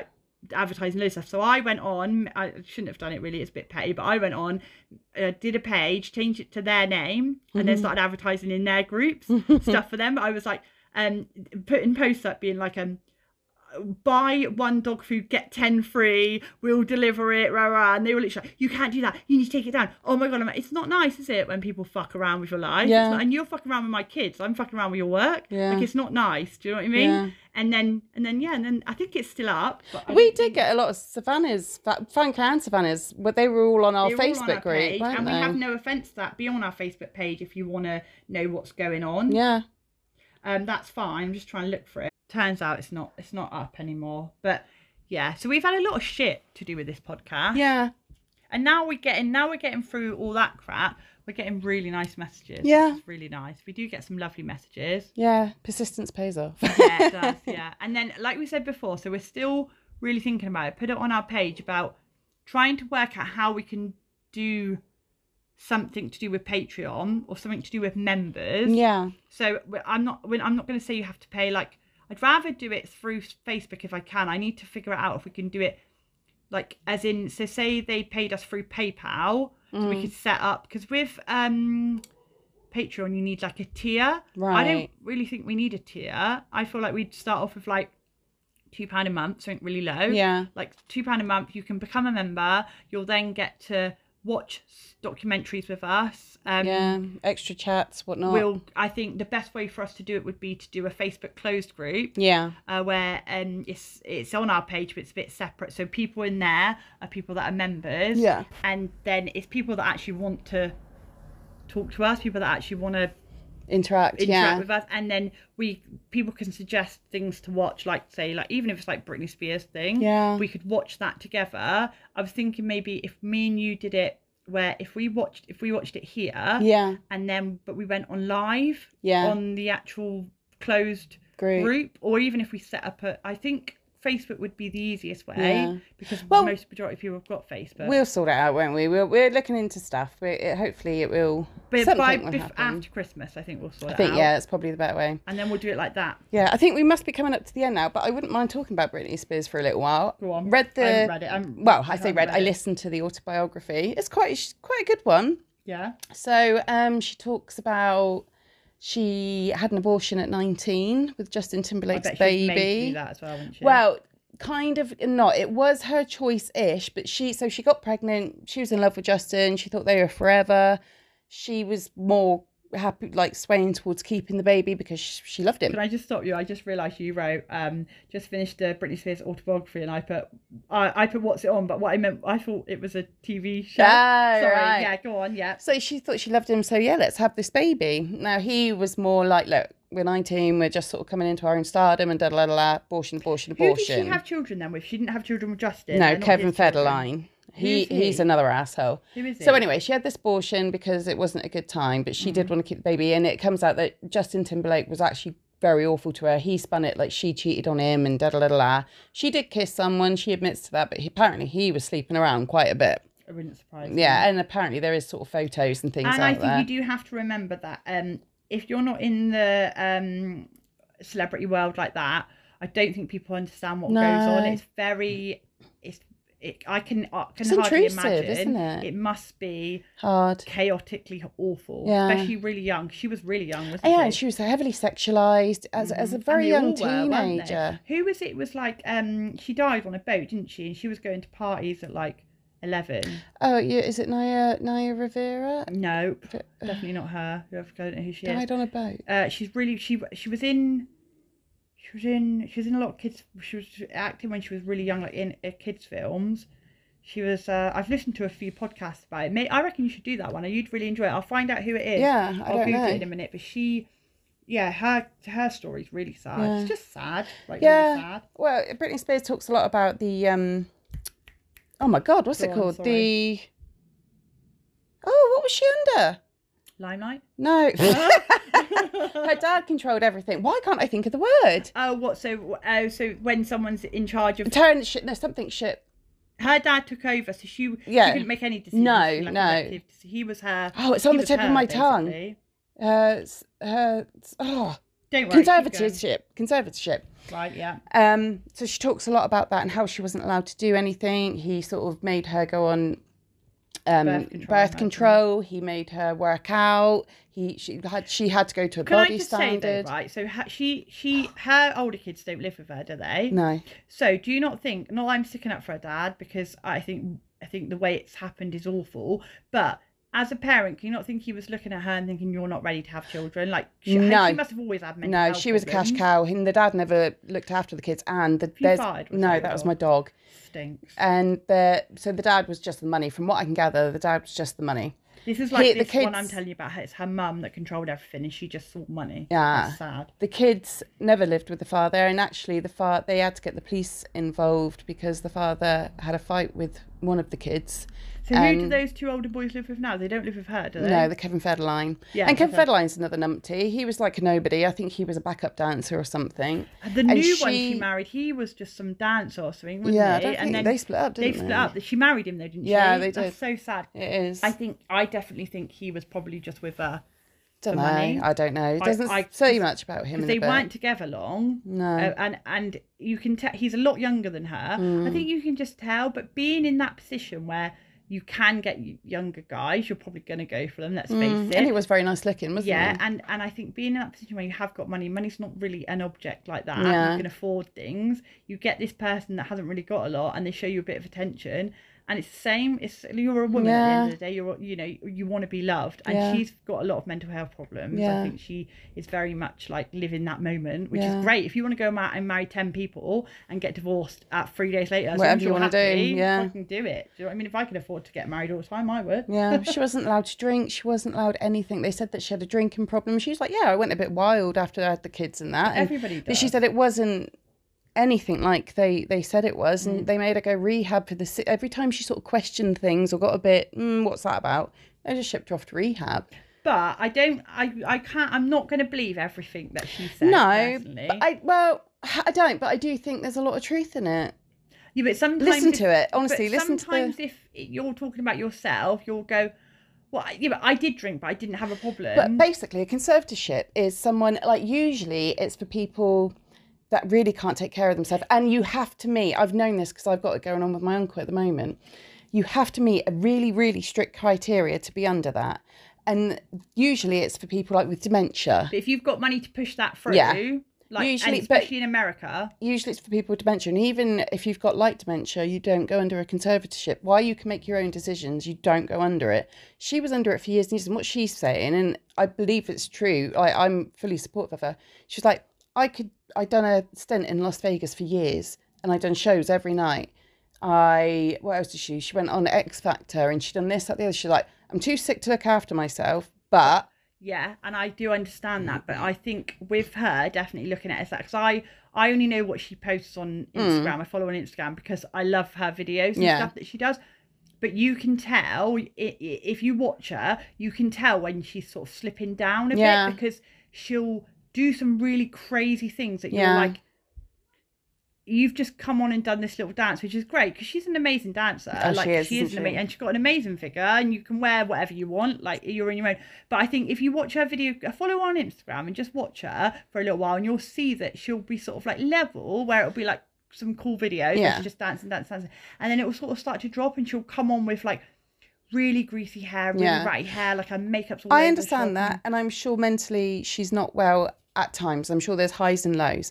advertising loads of stuff. So I went on, I shouldn't have done it really, it's a bit petty, but I went on, did a page, changed it to their name, and then started advertising in their groups, stuff for them. But I was like, putting posts up being like, buy 1 dog food, get 10 free, we'll deliver it, rah, rah. And they were literally like, you can't do that, you need to take it down. Oh my God, it's not nice, is it, when people fuck around with your life? Yeah. And you're fucking around with my kids, I'm fucking around with your work. Yeah. Like, it's not nice, do you know what I mean? Yeah. And then I think it's still up. But we did get a lot of Savannah's, Frank and Savannah's, but they were all on our Facebook group, page, weren't and they? we have no offence to that. Be on our Facebook page if you want to know what's going on. Yeah. That's fine. I'm just trying to look for it. Turns out it's not up anymore. But yeah, so we've had a lot of shit to do with this podcast. Yeah. And now we're getting through all that crap. We're getting really nice messages. Yeah. It's really nice. We do get some lovely messages. Yeah. Persistence pays off. Yeah, it does. Yeah. And then, like we said before, so we're still really thinking about it. Put it on our page about trying to work out how we can do something to do with Patreon or something to do with members. Yeah. So I'm not going to say you have to pay. Like, I'd rather do it through Facebook if I can. I need to figure it out if we can do it, like, as in, so say they paid us through PayPal, so we could set up, because with Patreon you need like a tier. Right. I don't really think we need a tier. I feel like we'd start off with like £2 a month, something really low. Yeah. Like £2 a month, you can become a member. You'll then get to watch documentaries with us. Yeah, extra chats, whatnot. I think the best way for us to do it would be to do a Facebook closed group. Yeah. Where it's on our page, but it's a bit separate. So people in there are people that are members. Yeah. And then it's people that actually want to talk to us, people that actually want to interact with us, and then people can suggest things to watch, like say, like even if it's like Britney Spears thing, we could watch that together. I was thinking maybe if me and you did it, where if we watched it here, and then but we went on live on the actual closed group, or even if we set up I think Facebook would be the easiest way, because most majority of people have got Facebook. We'll sort it out, won't we? We're looking into stuff. Hopefully it will. But after Christmas, I think we'll sort it out. I think it's probably the better way. And then we'll do it like that. Yeah, I think we must be coming up to the end now, but I wouldn't mind talking about Britney Spears for a little while. Go on. I haven't read it. I listened to the autobiography. It's quite a good one. Yeah. So she talks about she had an abortion at 19 with Justin Timberlake's baby. She's made to do that as well, wouldn't she? Well, kind of not. It was her choice-ish, but she got pregnant. She was in love with Justin. She thought they were forever. She was more happy, like swaying towards keeping the baby because she loved him. Can I just stop you? I just realised you wrote just finished the Britney Spears autobiography, and I put what's it on, but what I meant, I thought it was a TV show. Sorry, right. Yeah, go on, yeah. So she thought she loved him, so yeah, let's have this baby. Now he was more like, look, we're 19, we're just sort of coming into our own stardom and abortion. Who did she have children then with? She didn't have children with Justin. No, Kevin Federline. He's another asshole. Who is he? So anyway, she had this abortion because it wasn't a good time, but she did want to keep the baby. And it comes out that Justin Timberlake was actually very awful to her. He spun it like she cheated on him and da-da-da-da-da. She did kiss someone. She admits to that, but apparently he was sleeping around quite a bit. It wouldn't surprise me. Yeah, and apparently there is sort of photos and things and out there. I think you do have to remember that if you're not in the celebrity world like that, I don't think people understand what goes on. It's very... I can hardly imagine. Isn't it? It must be hard, chaotically awful, especially really young. She was really young, wasn't she? Yeah, and she was heavily sexualised as a very young teenager. Who was it? Was like she died on a boat, didn't she? And she was going to parties at like 11. Oh, yeah. Is it Naya Rivera? No, definitely not her. I don't know who she is. Died on a boat. She's really she was in. She was in a lot of kids. She was acting when she was really young, like in kids' films. She was. I've listened to a few podcasts about it. I reckon you should do that one. You'd really enjoy it. I'll find out who it is. Yeah, I'll Google it in a minute. But her story's really sad. Yeah. It's just sad. Like, really sad. Well, Britney Spears talks a lot about the. Oh my God, what's it called? The. Oh, what was she under? Limelight? No. Her dad controlled everything. Why can't I think of the word? Oh, what? So when someone's in charge of... something shit. Her dad took over, so she didn't make any decisions. No. He was her... Oh, it's on the tip of my tongue. Don't worry. Conservatorship. Right, yeah. So she talks a lot about that and how she wasn't allowed to do anything. He sort of made her go on birth control. He made her work out. She had to go to a body standard. Say though, right? So her older kids don't live with her, do they? No. So do you not think? Not I'm sticking up for her dad, because I think the way it's happened is awful, but as a parent, can you not think he was looking at her and thinking, you're not ready to have children? Like, she must have always had mental health she was problems. a cash cow. And the dad never looked after the kids. And that was my dog. Stinks. And so the dad was just the money. From what I can gather, the dad was just the money. This is like this one I'm telling you about. It's her mum that controlled everything, and she just saw money. Yeah, that's sad. The kids never lived with the father, and actually they had to get the police involved because the father had a fight with one of the kids. So who do those two older boys live with now? They don't live with her, do they? No, the Kevin Federline. Yeah, and Kevin Federline's another numpty. He was like a nobody. I think he was a backup dancer or something. The new one she married, he was just some dancer or something, wasn't he? I don't think they split up, didn't they? They split up. She married him though, didn't she? Yeah, they did. That's so sad. It is. I definitely think he was probably just with her. Don't know. Money. I don't know. It doesn't say much about him. They weren't together long. No. And you can tell he's a lot younger than her. I think you can just tell. But being in that position where you can get younger guys, you're probably going to go for them, let's face it. And he was very nice looking, wasn't he? Yeah, and I think being in that position where you have got money's not really an object like that. Yeah. You can afford things. You get this person that hasn't really got a lot, and they show you a bit of attention. And it's the same. You're a woman at the end of the day. You want to be loved, and she's got a lot of mental health problems. I think she is very much like living that moment, which is great. If you want to go out and marry 10 people and get divorced 3 days later, whatever you want to do, fucking do it. Do you know what I mean? If I could afford to get married all the time, I would. Yeah, she wasn't allowed to drink. She wasn't allowed anything. They said that she had a drinking problem. She was like, I went a bit wild after I had the kids and that. Everybody does. But she said it wasn't anything like they said it was, and they made her go rehab for every time she sort of questioned things or got a bit what's that about, they just shipped her off to rehab. But I'm not going to believe everything that she said. No, but I don't, but I do think there's a lot of truth in it. Yeah, but sometimes listen to it, honestly. Sometimes if you're talking about yourself, you'll go, well, yeah, but I did drink, but I didn't have a problem. But basically, a conservatorship is someone, like, usually it's for people that really can't take care of themselves. And you have to meet, I've known this because I've got it going on with my uncle at the moment, you have to meet a really, really strict criteria to be under that. And usually it's for people like with dementia. But if you've got money to push that through, usually, and especially in America. Usually it's for people with dementia. And even if you've got light dementia, you don't go under a conservatorship. While you can make your own decisions, you don't go under it. She was under it for years and years. And what she's saying, and I believe it's true, I'm fully supportive of her. She's like, I'd done a stint in Las Vegas for years, and I'd done shows every night. What else did she went on X Factor, and she'd done this, that, the other. She's like, I'm too sick to look after myself, but... Yeah, and I do understand that, but I think with her, definitely looking at it, because I only know what she posts on Instagram. I follow her on Instagram because I love her videos and stuff that she does. But you can tell, if you watch her, you can tell when she's sort of slipping down a bit, because she'll do some really crazy things that you're like, you've just come on and done this little dance, which is great because she's an amazing dancer. She is amazing, and she's got an amazing figure, and you can wear whatever you want, like you're in your own. But I think if you watch her video, follow her on Instagram and just watch her for a little while, and you'll see that she'll be sort of like level, where it'll be like some cool videos, where she's just dancing, and then it will sort of start to drop, and she'll come on with like really greasy hair, really ratty hair, like her makeup's all over. I understand that, and I'm sure mentally she's not well at times. I'm sure there's highs and lows,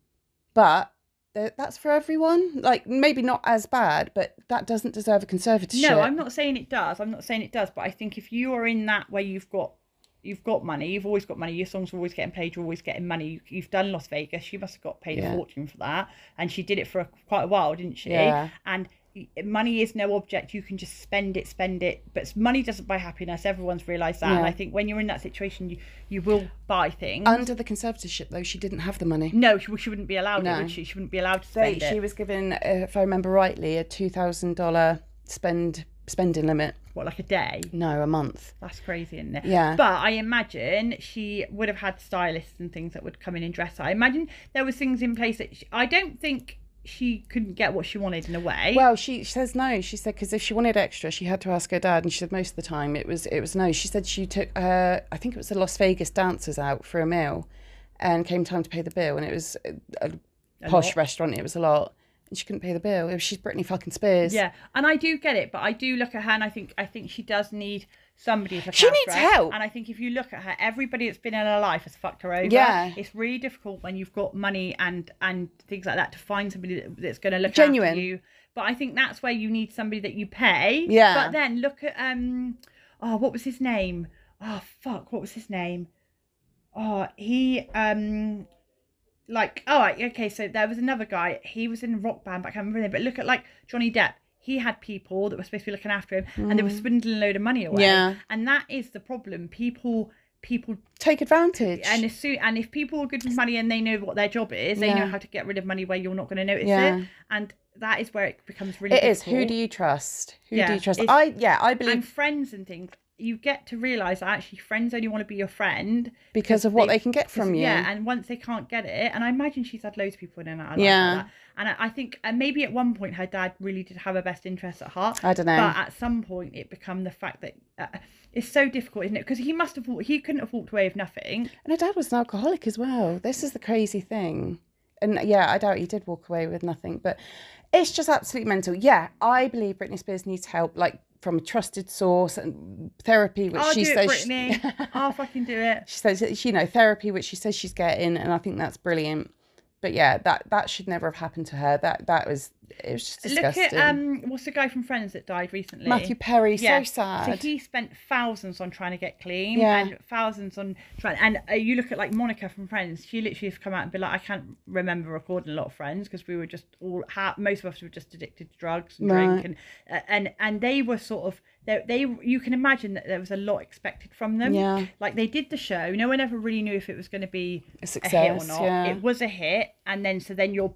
but that's for everyone. Like, maybe not as bad, but that doesn't deserve a conservatorship. No, I'm not saying it does. But I think if you are in that where you've got money, you've always got money, your songs are always getting played, you're always getting money, you've done Las Vegas, she must have got paid a fortune for that, and she did it for quite a while, didn't she? And money is no object. You can just spend it, but money doesn't buy happiness. Everyone's realised that. And I think when you're in that situation, you will buy things. Under the conservatorship, though, she didn't have the money. No, she wouldn't be allowed it, would she? She wouldn't be allowed to spend it. She was given, if I remember rightly, a $2,000 spending limit. What, like a day? No, a month. That's crazy, isn't it? Yeah. But I imagine she would have had stylists and things that would come in and dress her. I imagine there was things in place that I don't think she couldn't get what she wanted in a way. Well, she says no. She said because if she wanted extra, she had to ask her dad, and she said most of the time it was no. She said she took I think it was the Las Vegas dancers out for a meal, and came time to pay the bill, and it was a posh restaurant. It was a lot. And she couldn't pay the bill. She's Britney fucking Spears. Yeah, and I do get it, but I do look at her, and I think she does need somebody to look She after needs her. help. And I think if you look at her, everybody that's been in her life has fucked her over. Yeah. It's really difficult when you've got money and things like that to find somebody that's going to look Genuine. after you. But I think that's where you need somebody that you pay. Yeah. But then look at what was his name? Oh fuck, what was his name? Oh, he okay, so there was another guy. He was in a rock band, but I can't remember his name. But look at like Johnny Depp. He had people that were supposed to be looking after him, and they were swindling a load of money away. Yeah. And that is the problem. People take advantage. And if people are good with money and they know what their job is, they know how to get rid of money where you're not going to notice it. And that is where it becomes really difficult. It is. Who do you trust? Who do you trust? I believe. And friends and things. You get to realise that actually friends only want to be your friend because of what they can get from you. Yeah, and once they can't get it, and I imagine she's had loads of people in and out of like that. And I think maybe at one point her dad really did have her best interests at heart. I don't know. But at some point it became the fact that it's so difficult, isn't it? Because he couldn't have walked away with nothing. And her dad was an alcoholic as well. This is the crazy thing. And yeah, I doubt he did walk away with nothing, but it's just absolutely mental. Yeah, I believe Britney Spears needs help, like from a trusted source, and therapy, which she says. Britney. I'll fucking do it. She says, therapy, which she says she's getting, and I think that's brilliant. But yeah, that should never have happened to her. It was just disgusting. Look at what's the guy from Friends that died recently? Matthew Perry. So sad. So he spent thousands on trying to get clean, and thousands on trying. And you look at like Monica from Friends. She literally has come out and been like, I can't remember recording a lot of Friends because we were just most of us were just addicted to drugs and drink, and they were sort of. You can imagine that there was a lot expected from them. Yeah. Like they did the show. No one ever really knew if it was going to be a success, hit or not. Yeah. It was a hit, and then you're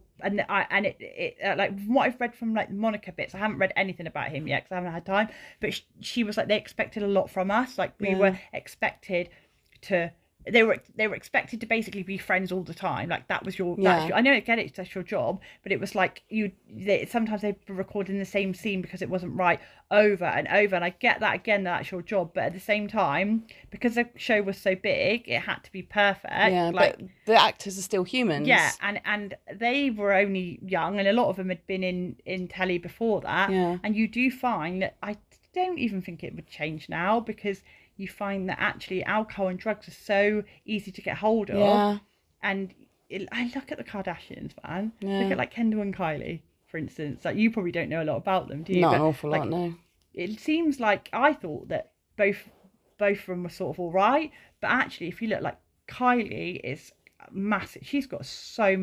like from what I've read from like Monica bits. I haven't read anything about him yet because I haven't had time. But she was like they expected a lot from us. Like we were expected to. They were expected to basically be friends all the time. Like that was your. I know, I get it. That's your job, but it was like sometimes they were recording the same scene because it wasn't right over and over. And I get that again. That's your job, but at the same time, because the show was so big, it had to be perfect. Yeah, like but the actors are still humans. Yeah, and they were only young, and a lot of them had been in telly before that. Yeah, and you do find that I don't even think it would change now because. You find that actually alcohol and drugs are so easy to get hold of. Yeah. And I look at the Kardashians, man. Yeah. Look at like Kendall and Kylie, for instance. Like you probably don't know a lot about them, do you? Not an awful lot, no. It seems like I thought that both of them were sort of all right. But actually, if you look like Kylie is massive. She's got so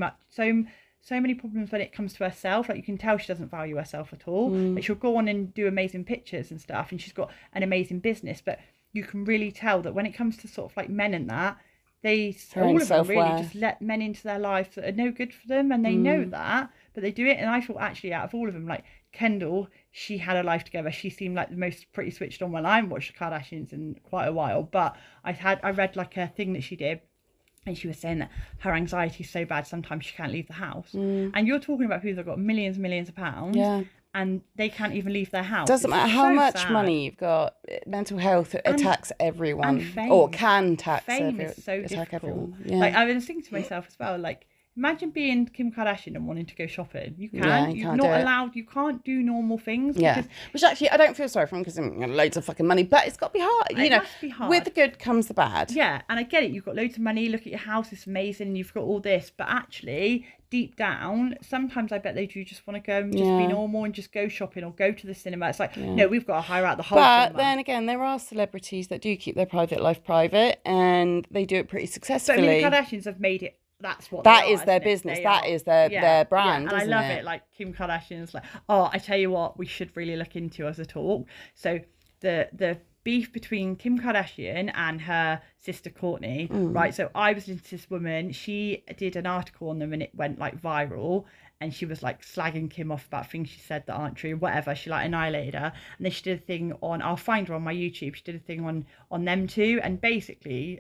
many problems when it comes to herself. Like you can tell she doesn't value herself at all. Like she'll go on and do amazing pictures and stuff. And she's got an amazing business. But you can really tell that when it comes to sort of like men and that, all of them really just let men into their life that are no good for them, and they know that, but they do it. And I thought actually out of all of them, like Kendall, she had her life together. She seemed like the most pretty switched on when I haven't watched the Kardashians in quite a while, but I read like a thing that she did. And she was saying that her anxiety is so bad, sometimes she can't leave the house. And you're talking about people that have got millions and millions of pounds. Yeah. And they can't even leave their house. Doesn't matter how much money you've got. Mental health attacks everyone, and fame. Or can attack is so difficult. Everyone. Yeah. Like I was thinking to myself as well, like imagine being Kim Kardashian and wanting to go shopping. You can't. Yeah, You're not allowed. You can't do normal things. Yeah. Which actually I don't feel sorry for him because loads of fucking money, but it's got to be hard. It must be hard. With the good comes the bad. Yeah, and I get it. You've got loads of money. Look at your house. It's amazing. You've got all this, but actually. Deep down, sometimes I bet they do just want to go and just be normal and just go shopping or go to the cinema. It's like, no, we've got to hire out the whole cinema. But then again, there are celebrities that do keep their private life private and they do it pretty successfully. So, I mean, the Kardashians have made it, that is their business. That is their brand, and I love it. Like, Kim Kardashian's like, oh, I tell you what, we should really look into as a talk. So, the beef between Kim Kardashian and her sister Kourtney, right? So I was into this woman. She did an article on them and it went like viral. And she was like slagging Kim off about things she said that aren't true, whatever. She like annihilated her. And then she did a thing on, I'll find her on my YouTube. She did a thing on them too. And basically,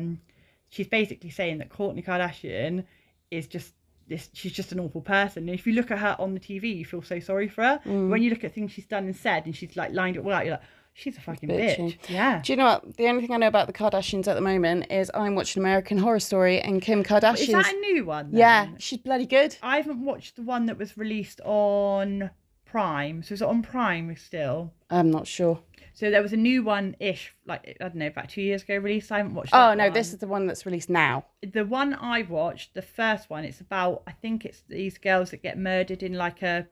she's basically saying that Kourtney Kardashian is just she's just an awful person. And if you look at her on the TV, you feel so sorry for her. When you look at things she's done and said, and she's like lined it all out, you're like, She's a fucking bitch. Yeah. Do you know what? The only thing I know about the Kardashians at the moment is I'm watching American Horror Story, and Kim Kardashian. Is that a new one? Then? Yeah, she's bloody good. I haven't watched the one that was released on Prime. So is it on Prime still? I'm not sure. So there was a new one-ish, like, I don't know, about 2 years ago released. I haven't watched that. Oh, no, this is the one that's released now. The one I watched, the first one, it's about, I think it's these girls that get murdered in like they're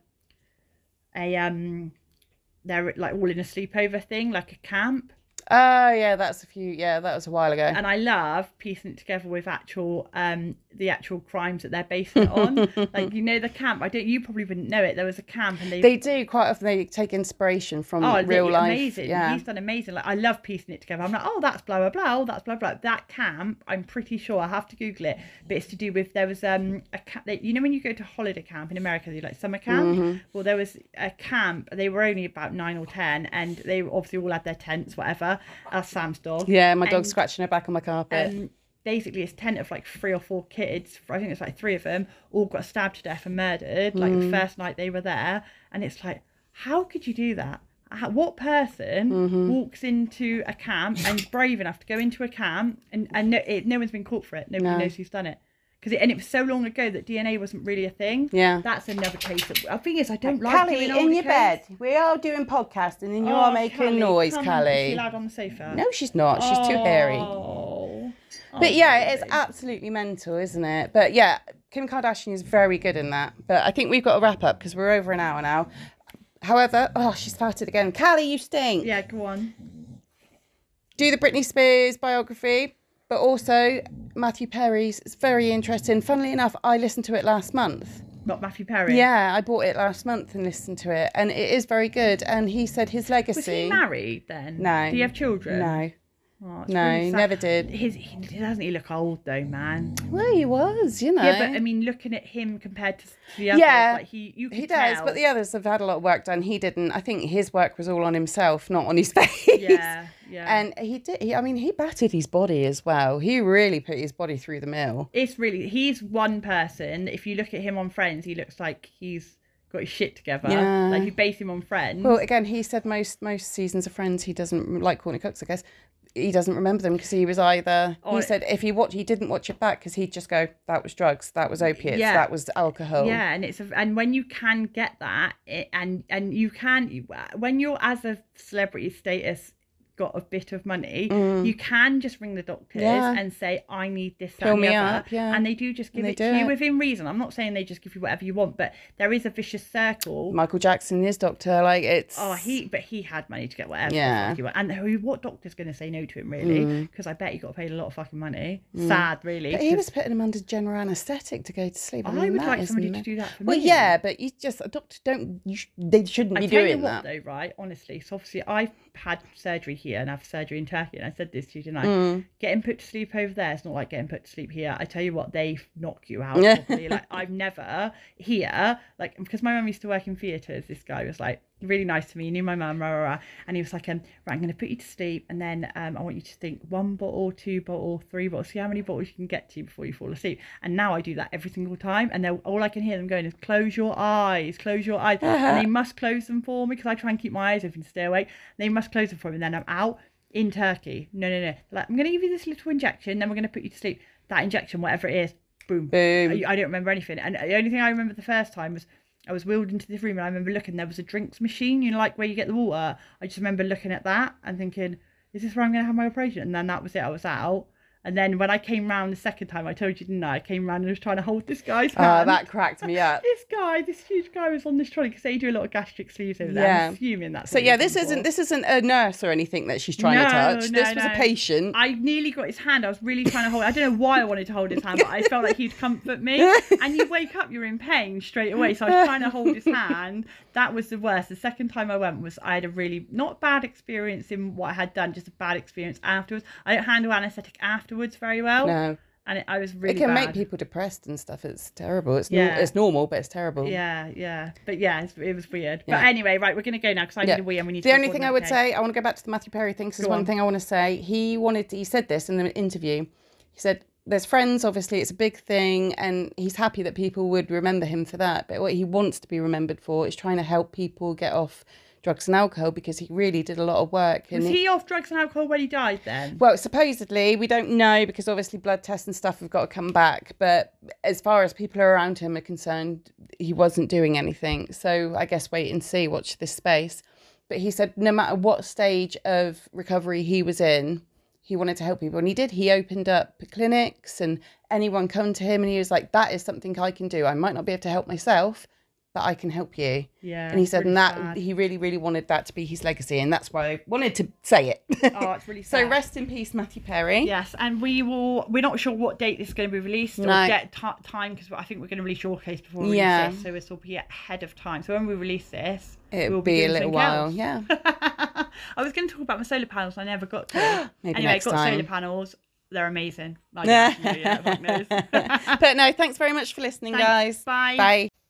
like all in a sleepover thing, like a camp. Oh, yeah, that was a while ago. And I love piecing it together with the actual crimes that they're basing it on. Like, you know, the camp, you probably wouldn't know it. There was a camp and they do quite often, they take inspiration from real life. Amazing. Yeah. He's done amazing. Like, I love piecing it together. I'm like, oh, that's blah, blah, blah. Oh, that's blah, blah. That camp, I'm pretty sure, I have to Google it, but it's to do with, there was a camp, you know, when you go to holiday camp in America, they do like summer camp. Mm-hmm. Well, there was a camp, they were only about 9 or 10, and they obviously all had their tents, whatever. That's Sam's dog. Yeah, my dog's scratching her back on my carpet. Basically, it's 10 of like 3 or 4 kids. I think it's like 3 of them all got stabbed to death and murdered. Like the first night they were there, and it's like, how could you do that? What person walks into a camp and is brave enough to go into a camp and no one's been caught for it? Nobody knows who's done it. And it was so long ago that DNA wasn't really a thing. Yeah. That's another case. The thing is, I don't Callie, in your bed. We are doing podcasting and you are making noise, Callie. Is she allowed on the sofa? No, she's not. She's too hairy. But yeah, it's absolutely mental, isn't it? But yeah, Kim Kardashian is very good in that. But I think we've got to wrap up because we're over an hour now. However, she's farted again. Callie, you stink. Yeah, go on. Do the Britney Spears biography. But also Matthew Perry's. It's very interesting. Funnily enough, I listened to it last month. Not Matthew Perry? Yeah, I bought it last month and listened to it. And it is very good. And he said his legacy... Was he married then? No. Did he have children? No. Oh, no, really never did. Doesn't he look old though, man? Well, he was, you know. Yeah, but I mean, looking at him compared to the others, like he does, but the others have had a lot of work done. He didn't. I think his work was all on himself, not on his face. Yeah. And he did. He battered his body as well. He really put his body through the mill. He's one person. If you look at him on Friends, he looks like he's got his shit together. Yeah. Like, you base him on Friends. Well, again, he said most seasons of Friends he doesn't like Courtney Cox, I guess. He doesn't remember them because he was either... he said if he didn't watch it back because he'd just go, that was drugs, that was opiates, that was alcohol. Yeah, and when you can get that, and you can... When you're as a celebrity status got a bit of money, you can just ring the doctors and say, I need this, that, and the other. And they do just give it to you within reason. I'm not saying they just give you whatever you want, but there is a vicious circle. Michael Jackson, his doctor, like it's... But he had money to get whatever. Yeah. And what doctor's going to say no to him, really? Because I bet he got paid a lot of fucking money. Sad, really. But he was putting him under general anaesthetic to go to sleep. I would like somebody to do that for me. Well, yeah, but a doctor they shouldn't be doing that. Though, right? Honestly. So obviously I've had surgery here and I have surgery in Turkey, and I said this to you, didn't I? Getting put to sleep over there is not like getting put to sleep here. I tell you what, they knock you out properly. Like, I've never here, like, because my mum used to work in theatres, this guy was like really nice to me. He knew my mum, and he was like, right, I'm going to put you to sleep, and then I want you to think 1 bottle, 2 bottle, 3 bottles, see how many bottles you can get to before you fall asleep. And now I do that every single time, and all I can hear them going is, close your eyes, and they must close them for me because I try and keep my eyes open to stay awake. They must close them for me, and then I'm out in Turkey. No. Like, I'm going to give you this little injection, then we're going to put you to sleep. That injection, whatever it is, boom. I don't remember anything. And the only thing I remember the first time was I was wheeled into this room, and I remember looking, there was a drinks machine, you know, like where you get the water. I just remember looking at that and thinking, is this where I'm going to have my operation? And then that was it. I was out. And then when I came round the second time, I told you, didn't I? I came round and was trying to hold this guy's hand. Oh, that cracked me up. This huge guy was on this trolley because they do a lot of gastric sleeves over there. I'm assuming that's so. Yeah, this isn't a nurse or anything that she's trying to touch. This was a patient. I nearly got his hand. I was really trying to hold it. I don't know why I wanted to hold his hand, but I felt like he'd comfort me. And you wake up, you're in pain straight away. So I was trying to hold his hand. That was the worst. The second time I went I had a really not bad experience in what I had done, just a bad experience afterwards. I don't handle anaesthetic afterwards very well. No. And I was really It can bad. make people depressed and stuff. It's terrible. It's normal, but it's terrible. Yeah. But yeah, it was weird. Yeah. But anyway, right, we're going to go now because I need a wee and we need to... The only thing I would say, I want to go back to the Matthew Perry thing, because there's one thing I want to say. He said this in the interview. He said, there's Friends, obviously, it's a big thing, and he's happy that people would remember him for that. But what he wants to be remembered for is trying to help people get off drugs and alcohol, because he really did a lot of work. Was he off drugs and alcohol when he died then? Well, supposedly, we don't know, because obviously blood tests and stuff have got to come back. But as far as people around him are concerned, he wasn't doing anything. So I guess wait and see, watch this space. But he said no matter what stage of recovery he was in, he wanted to help people. And he did. He opened up clinics, and anyone come to him and he was like, that is something I can do. I might not be able to help myself, but I can help you. Yeah. And he said, and that he really, really wanted that to be his legacy. And that's why I wanted to say it. Oh, it's really sad. So rest in peace, Matthew Perry. Yes. And we're not sure what date this is going to be released or get time, because I think we're going to release your case before we release this. So this will be ahead of time. So when we release this, it'll be a little while. Yeah. I was going to talk about my solar panels. I never got to. Maybe anyway, next got time. solar panels. They're amazing. But no, thanks very much for listening, guys. Bye. Bye.